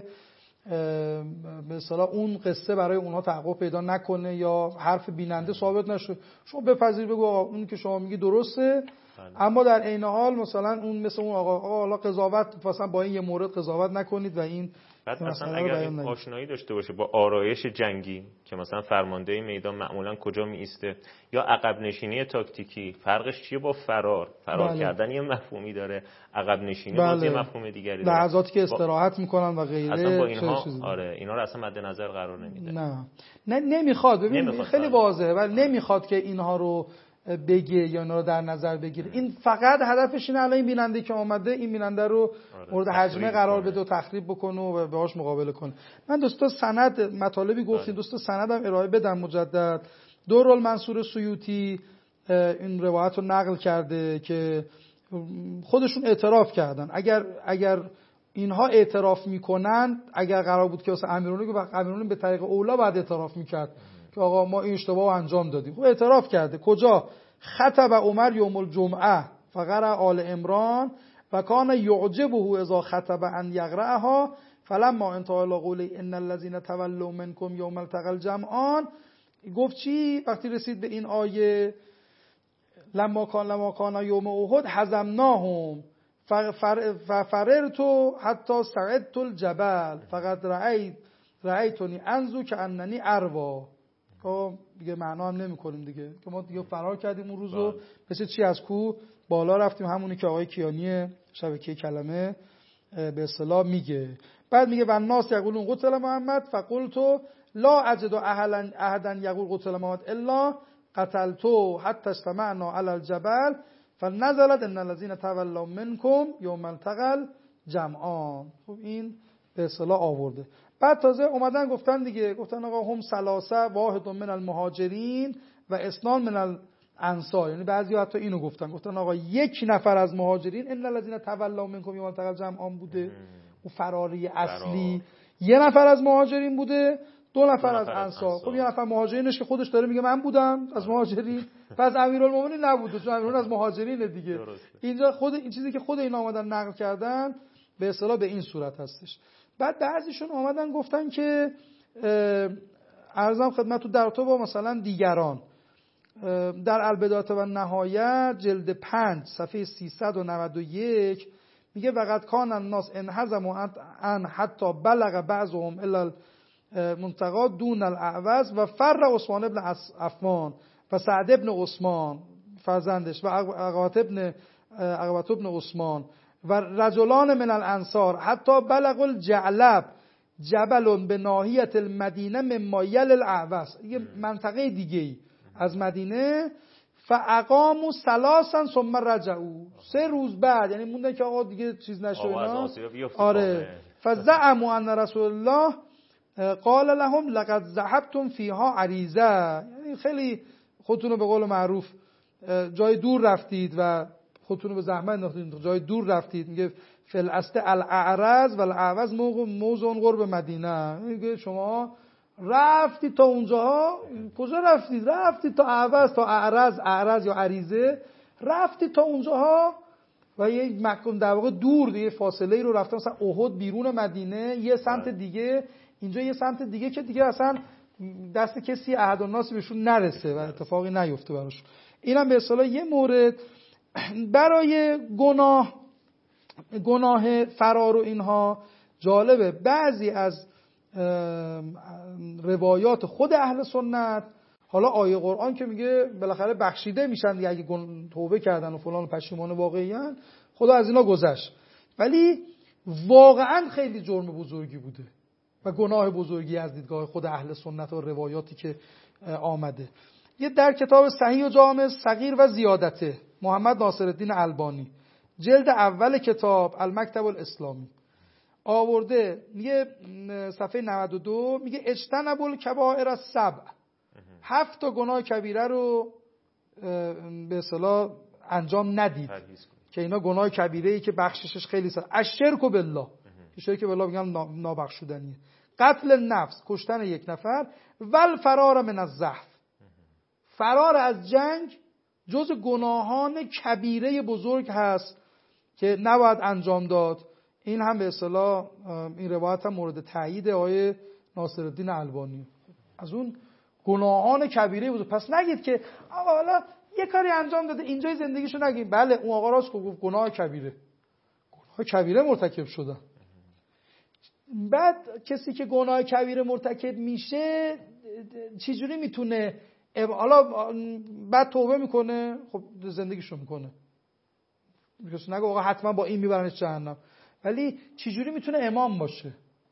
به اصطلاح اون قصه برای اونها تحقق پیدا نکنه یا حرف بیننده ثابت نشه. شما بپذیر بگو آقا اون که شما میگی درسته، اما در عین حال مثلا اون مثل اون آقا حالا قضاوت مثلا با این یه مورد قضاوت نکنید و این بعد مثلا اگر این آشنایی داشته باشه با آرایش جنگی که مثلا فرمانده میدان معمولا کجا می ایسته یا عقب نشینی تاکتیکی، فرقش چیه با فرار کردن یه مفهومی داره، عقب نشینی باز یه مفهوم دیگری داره. لحظاتی که استراحت میکنن و غیره اصلا با اینها اینا رو اصلا مد نظر قرار نمیده. نه نمیخواد. ببین خیلی واضحه ولی نمیخواد که اینها رو بگه یا اینا رو در نظر بگیره. این فقط هدفش اینه الان این بیننده که اومده این بیننده رو مورد هجمه قرار بده و تخریب بکنه و باهاش مقابله کنه. من دوستا سند مطالبی گفتیم، دوستا سندم ارائه بدم مجدد. دورالمنصور سیوطی این روایت رو نقل کرده که خودشون اعتراف کردن. اگر اینها اعتراف میکنن، اگر قرار بود که واسه امیرالمومنین به طریق اولا بعد اعتراف میکرد که آقا ما این اشتباه انجام دادیم، خب اعتراف کرده. کجا؟ خطب عمر یوم الجمعه فقرأ آل عمران و کان یعجبه اذا خطب ان یقرأها فلما انتهى الى قوله ان الذين تولوا منكم يوم التقى الجمعان، گفت چی؟ وقتی رسید به این آیه لما کان یوم احد هزمناهم ففررت حتی صعدت الجبل فقد رأیتنی انزو که اننی اروا. خب دیگه معنا هم نمی‌کنیم دیگه که ما دیگه فرار کردیم اون روزو، مثل چی از کوه بالا رفتیم، همونی که آقای کیانی شبکه کلمه به اصطلاح میگه. بعد میگه و الناس یقولون قتل محمد فقلت لا اجد احدا یقول قتل محمد الا قتلته حتی استمعنا علی الجبل فنزلت ان الذين تولوا منكم يوم التقى الجمعان. خب این به اصطلاح آورده. بعد تازه اومدن گفتن دیگه، گفتن آقا هم ثلاثه واحد من المهاجرین و اثنان من الانصار، یعنی بعضیا حتی اینو گفتن آقا یک نفر از مهاجرین ان الذين تولوا منكم يوم التقى الجمعان بوده، اون فراری اصلی یه نفر از مهاجرین بوده، دو نفر از انصار. خب یه نفر مهاجرینش که خودش داره میگه من بودم از مهاجرین، پس امیرالمومنین نبوده چون امیرالمومنین از مهاجرین دیگه. اینجا خود این چیزی که خود اینا اومدن نقل کردن به اصطلاح به این صورت هستش. بعد بعضیشون اومدن گفتن که عرضم خدمتتون در تو با مثلا دیگران در البدایه و نهایت جلد 5 صفحه 391 میگه وقد کان الناس انهزموا ان حتی بلغ بعضهم الی المنتقى دون الاعوذ و فر عثمان ابن عفان و سعد ابن عثمان فرزندش و عقبة ابن عثمان و رجلان من الانصار حتی بلغ الجعلب جبل به ناحیه المدینه مما یل الاعوذ، یه منطقه دیگه از مدینه، فاقاموا ثلاثا ثم رجعوا، 3 روز بعد، یعنی موندن که آقا دیگه چیز نشه اینا. آره فزعموا ان رسول الله قال لهم لقد ذهبتم فيها عریضه، یعنی خیلی خودتون رو به قول معروف جای دور رفتید و خودتون رو به زحمت انداختید، جای دور رفتید. میگه فل است الاعرض و الاعوذ موضع قرب مدینه، میگه شما رفتید تا اونجاها، کجا رفتید؟ رفتید تا اعوذ، تا اعرض یا عریضه، رفتید تا اونجاها و یه مکان در واقع دور دیگه فاصله ای رو رفتن، مثلا احد بیرون مدینه یه سمت دیگه، اینجا یه سمت دیگه که دیگه اصلا دست کسی احد الناس بهشون نرسه و اتفاقی نیفته براش. اینم به اصطلاح یه مورد. برای گناه فرار و اینها جالبه بعضی از روایات خود اهل سنت، حالا آیه قرآن که میگه بالاخره بخشیده میشن دیگه اگه توبه کردن و فلان و پشیمان واقعیان، خدا از اینا گذشت، ولی واقعا خیلی جرم بزرگی بوده و گناه بزرگی از دیدگاه خود اهل سنت و روایاتی که آمده. یه در کتاب صحیح و جامع صغیر و زیادته محمد ناصرالدین البانی جلد اول کتاب المکتب الاسلامی آورده، میگه صفحه 92 میگه اجتنبوا الکبائر السبع، 7 تا گناه کبیره رو به اصطلاح انجام ندید که اینا گناه کبیره ای که بخششش خیلی سخت. الشرک بالله، که شرک بالله میگن نابخشودنیه. قتل النفس، کشتن یک نفر. والفرار من الزحف، فرار از جنگ جز گناهان کبیره بزرگ هست که نباید انجام داد. این هم به اصطلاح این روایت هم مورد تایید آقای ناصرالدین البانی. از اون گناهان کبیره بزرگ، پس نگید که آقا حالا یه کاری انجام داده اینجای زندگیشو نگید بله اون آقا راست گفت گناه کبیره، گناه کبیره مرتکب شدن. بعد کسی که گناه کبیره مرتکب میشه چجوری میتونه حالا بعد توبه میکنه؟ خب زندگیشو میکنه، کسی نگه آقا حتما با این میبرنش جهنم، ولی چجوری میتونه امام باشه؟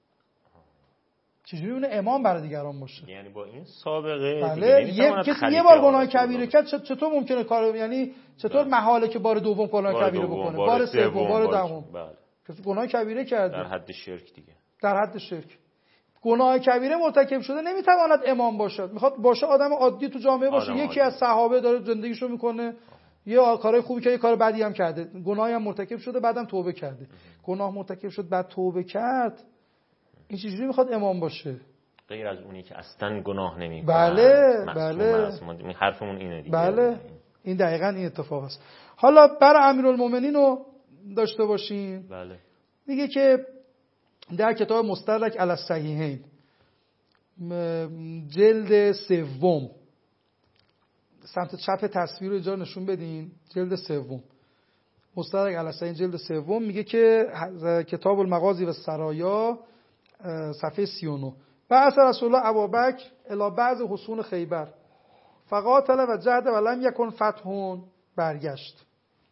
چجوری میتونه امام برای دیگران باشه؟ یعنی با این سابقه بله کسی یه بار گناه کبیره کرد چطور ممکنه کار، یعنی چطور محاله که بار دوم گناه کبیره بکنه، بار سوم، بار دهم؟ کسی گناه کبیره کرده در حد شرک دیگه، در حد شرک گناه کبیره مرتکب شده نمیتواند امام باشد، میخواد باشه آدم عادی تو جامعه باشه، یکی از صحابه داره زندگیشو میکنه، یه کارهای خوبی که یه کار بدی هم کرده، گناهی هم مرتکب شده بعدم توبه کرده، گناه مرتکب شد بعد توبه کرد، این چجوری میخواد امام باشه؟ غیر از اونی که اصلا گناه نمیکنه. بله حرفمون اینه دیگه. بله این دقیقاً این اتفاق است. حالا برای امیرالمومنین رو داشته باشیم. بله میگه که در کتاب مستدرک علی الصحیحین جلد 3 سمت چپ تصویر رو اینجا نشون بدین، جلد سوم مستدرک علی جلد سوم میگه که کتاب المغازی و سرایا صفحه 39 بعث رسول الله ابوبکر الی بعض حصون خیبر فقاتل و جهد و لم یکن فتح، برگشت.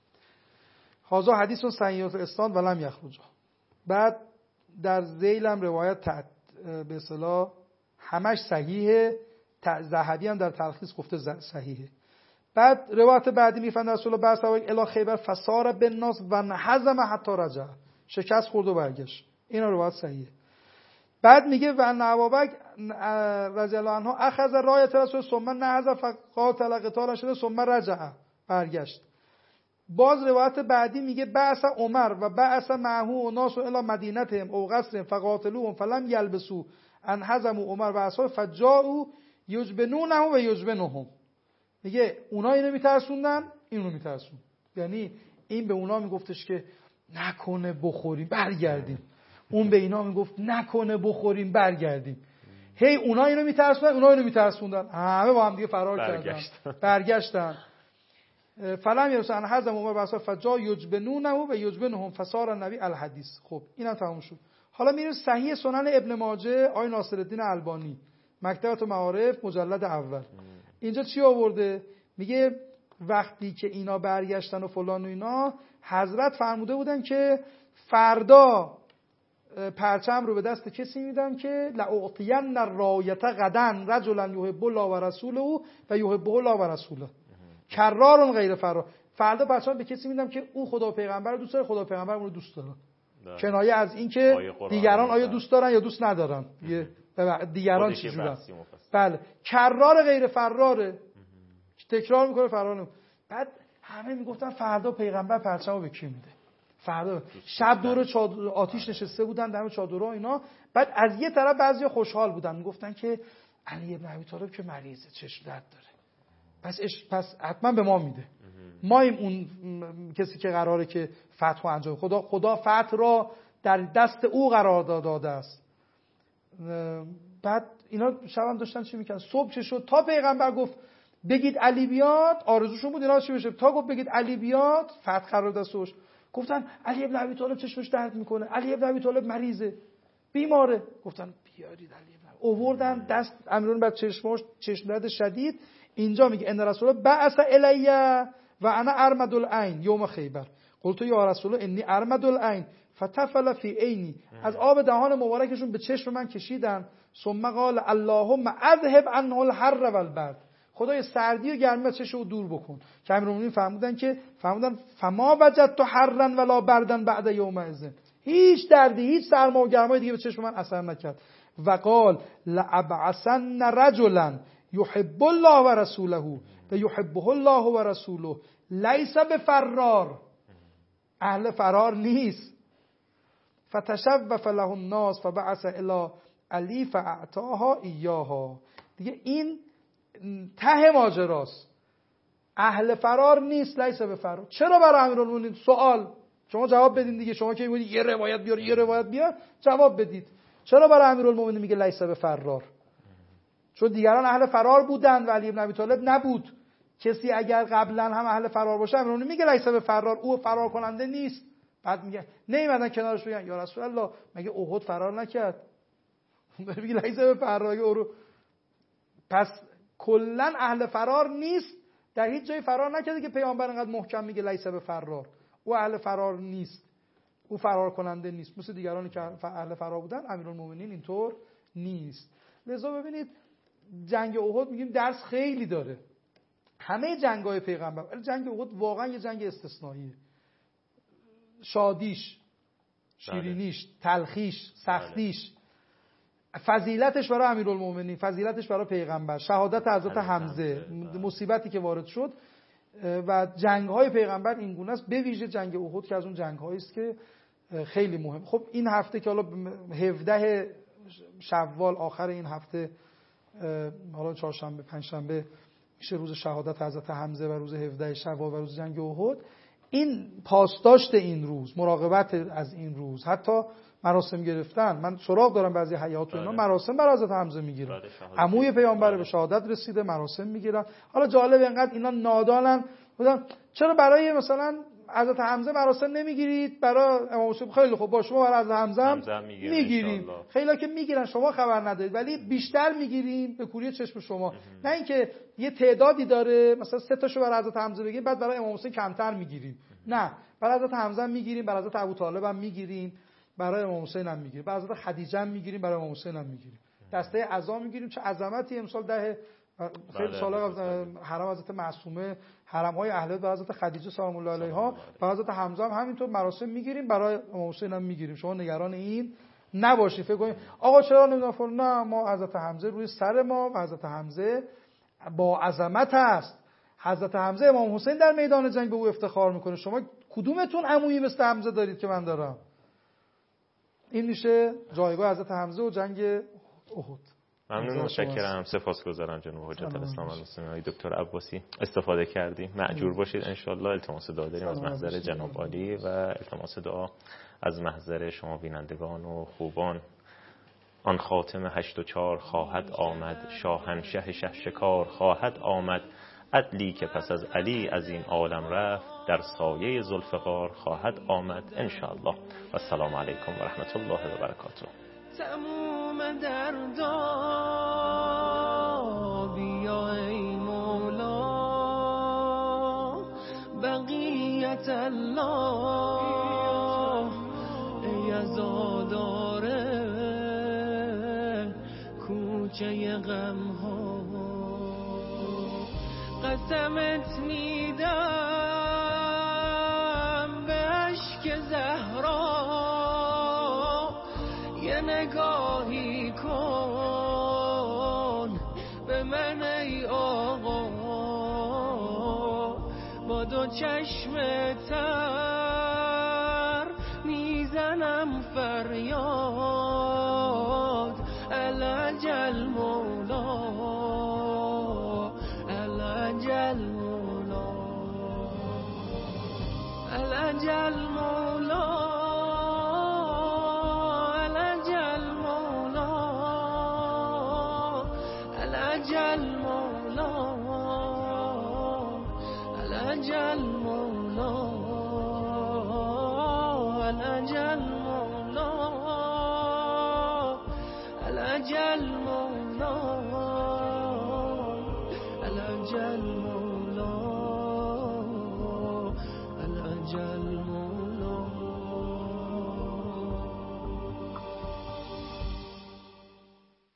هذا حدیث صحیح الاسناد و لم یخرج. بعد در ذیل هم روایت به اصطلاح همش صحیحه، ذهبی هم در تلخیص گفته صحیحه. بعد روایت بعدی میفند رسول الله بعث الی خیبر فسار بالناس و انهزم حتی رجع، شکست خورد و برگشت. این روایت صحیحه. بعد میگه و ان ابوبکر رضی الله عنه اخذ رایت رسول ثم نهض فقاتل قتال شده ثم رجع، برگشت. باز روایت بعدی میگه بعث عمر و بعث معه و ناس الی مدینتهم او قصرهم فقاتلوهم فلم یلبسوا ان هزموا عمر و اصحاب فجاءوا یجبنونه و یجبنهم. میگه اونا اینو میترسوندن، اینو میترسون. یعنی این به اونا میگفتش که نکنه بخوریم برگردیم، اون به اینا میگفت نکنه بخوریم برگردیم. هی اونا اینو میترسوندن، اونا اینو میترسوندن، همه با هم دیگه فرار کردن، برگشتن. فلم یرسن حزم عمر بسا فجا یجبنونه و یجبنهم فصار النبی الحدیث. خب اینم تموم شد. حالا میریم صحیح سنن ابن ماجه آقای ناصرالدین البانی مکتبۃ المعارف مجلد اول. اینجا چی آورده؟ میگه وقتی که اینا برگشتن و فلان و اینا، حضرت فرموده بودن که فردا پرچم رو به دست کسی میدم که لاعطین الرایت غدا رجلا یحب الله و رسوله و یحبه الله و رسوله کرار غیر فرار. فردا پرچم به کسی میدم که او خدا و پیغمبر رو دوست داره، خدا و پیغمبر اون رو دوست داره. کنایه از این که دیگران آیا دوست دارن یا دوست ندارن، دیگران چجورن. بله، کرار غیر فراره، تکرار میکنه فرار. بعد همه میگفتن فردا پیغمبر پرچمو به کی میده؟ فردا شب دور آتیش نشسته بودن دم چادرها اینا. بعد از یه طرف بعضیا خوشحال بودن، میگفتن که علی ابن ابی طالب که مریضه، چشم درد داره، پس حتما به ما میده. مایم اون کسی که قراره که فتح انجام. خدا فتح را در دست او قرار داده است. بعد اینا شبم داشتن چی میکنن؟ صبح چه شد تا پیغمبر گفت بگید علی بیاد، آرزوشون بود اینا چی بشه، تا گفت بگید علی بیاد فتح قرار دستش. گفتن علی ابن ابی طالب چشمش درد میکنه، علی ابن ابی طالب مریضه، بیماره. گفتن بیارید علی ابن. آوردن دست امیرون بر چشمش، چشم درد شدید. اینجا میگه ان رسول الله بعث الی و انا ارمد العین یوم خیبر قلت یا رسول الله انی ارمد العین فتفل فی عینی. از آب دهان مبارکشون به چشم من کشیدن. ثم قال اللهم اذهب عنه الحر والبرد. خدای سردی و گرمی از چشم رو دور بکن. که امیرالمومنین فهمودن فما وجدت حرا ولا بردا بعد یومئذ. هیچ دردی، هیچ سرما و گرمای دیگه به چشم من اثر نکرد. و قال لابعثن رجلا یحب الله و رسوله و یحبه الله و رسوله لیس بفرار. اهل فرار نیست. فتشوف له الناس فبعث الی علی فاعطاها ایاها. دیگه این ته ماجراست. اهل فرار نیست، لیس بفرار. چرا برای امیرالمومنین؟ سوال شما جواب بدین دیگه. شما که میگید یه روایت بیار یه روایت بیار، جواب بدید. چرا برای امیرالمومنین میگه لیس بفرار؟ چون دیگران اهل فرار بودن و علی ابن ابی طالب نبود. کسی اگر قبلا هم اهل فرار باشه امیرالمومنین میگه لیس بفرار، او فرار کننده نیست. بعد میگه نمیدن کنارش بگن یا رسول الله مگه احد فرار نکرد؟ میگه لیس بفرار. او پس کلا اهل فرار نیست، در هیچ جای فرار نکرده که پیامبر انقدر محکم میگه لیس بفرار. او اهل فرار نیست، او فرار کننده نیست. مثل دیگرانی که اهل فرار بودن امیرالمومنین اینطور نیست. لذا ببینید جنگ احد میگیم درس خیلی داره. همه جنگ‌های پیغمبر، ولی جنگ احد واقعا یه جنگ استثنائیه. شادیش، شیرینیش، تلخیش، سختیش، فضیلتش برای امیرالمومنین، فضیلتش برای پیغمبر، شهادت حضرت حمزه، مصیبتی که وارد شد و جنگ‌های پیغمبر این گونه است. به ویژه جنگ احد که از اون جنگ‌هایی است که خیلی مهم. خب این هفته که حالا 17 شوال آخر این هفته، حالا چهارشنبه پنجشنبه میشه روز شهادت حضرت حمزه و روز 17 شوال و روز جنگ احد. این پاسداشت این روز، مراقبت از این روز، حتی مراسم گرفتن. من سراغ دارم بعضی حیات و اینا مراسم بر حضرت حمزه میگیرن، عموی پیامبر به شهادت رسیده مراسم میگیرن. حالا جالب اینقدر اینا نادانن، بودن چرا برای مثلا حضرت حمزه مراسم نمیگیرید، برای امام حسین خیلی خوب با شما برای حضرت حمزه میگیریم. خیلی که میگیرن شما خبر ندارید، ولی بیشتر میگیریم به کوری چشم شما. نه اینکه یه تعدادی داره مثلا 3 تاشو برای حضرت حمزه بگیم بعد برای امام حسین کمتر میگیریم. نه، برای حضرت حمزه میگیریم، برای حضرت ابوطالب هم میگیریم، برای امام حسین هم میگیریم، برای حضرت خدیجه هم میگیریم، برای امام حسین هم میگیریم. دسته عزا میگیریم. چه عظمتی امسال خیلی سالا حرم حضرت معصومه، حرم‌های اهل بیت و حضرت خدیجه سلام الله علیها و حضرت حمزه هم همینطور مراسم میگیریم، برای امام حسین هم میگیریم. شما نگران این نباشید فکر کنید آقا چرا نمیدونم. نه، ما حضرت حمزه روی سر ما و حضرت حمزه با عظمت است. حضرت حمزه امام حسین در میدان جنگ به او افتخار میکنه. شما کدومتون عمویی مثل حمزه دارید که من دارم؟ این میشه جایگاه حضرت حمزه و جنگ احد. ممنون، متشکرم، سپاسگزارم جناب حجت الاسلام المسلمین دکتر عباسی. استفاده کردیم، مأجور باشید ان شاء الله. التماس دعا داریم از محضر جناب عالی و التماس دعا از محضر شما بینندگان و خوبان. آن خاتم 84 خواهد آمد، شاهنشه شهشکار خواهد آمد. عدلی که پس از علی از این عالم رفت، در سایه ذوالفقار خواهد آمد ان شاء الله. و السلام علیکم و رحمت الله و برکاته. تموم دردا بیا ای مولا، بقیت الله ای عزاداره کوچه غم ها. قسمت میدم به اشک زهرا، یه نگاهی کن به من ای آقا، با 2 چشم تر میزنم فریاد. العجل مولا، العجل مولا، العجل مولا، العجل مولا، العجل مولا، العجل مولا، العجل مولا، العجل مولا.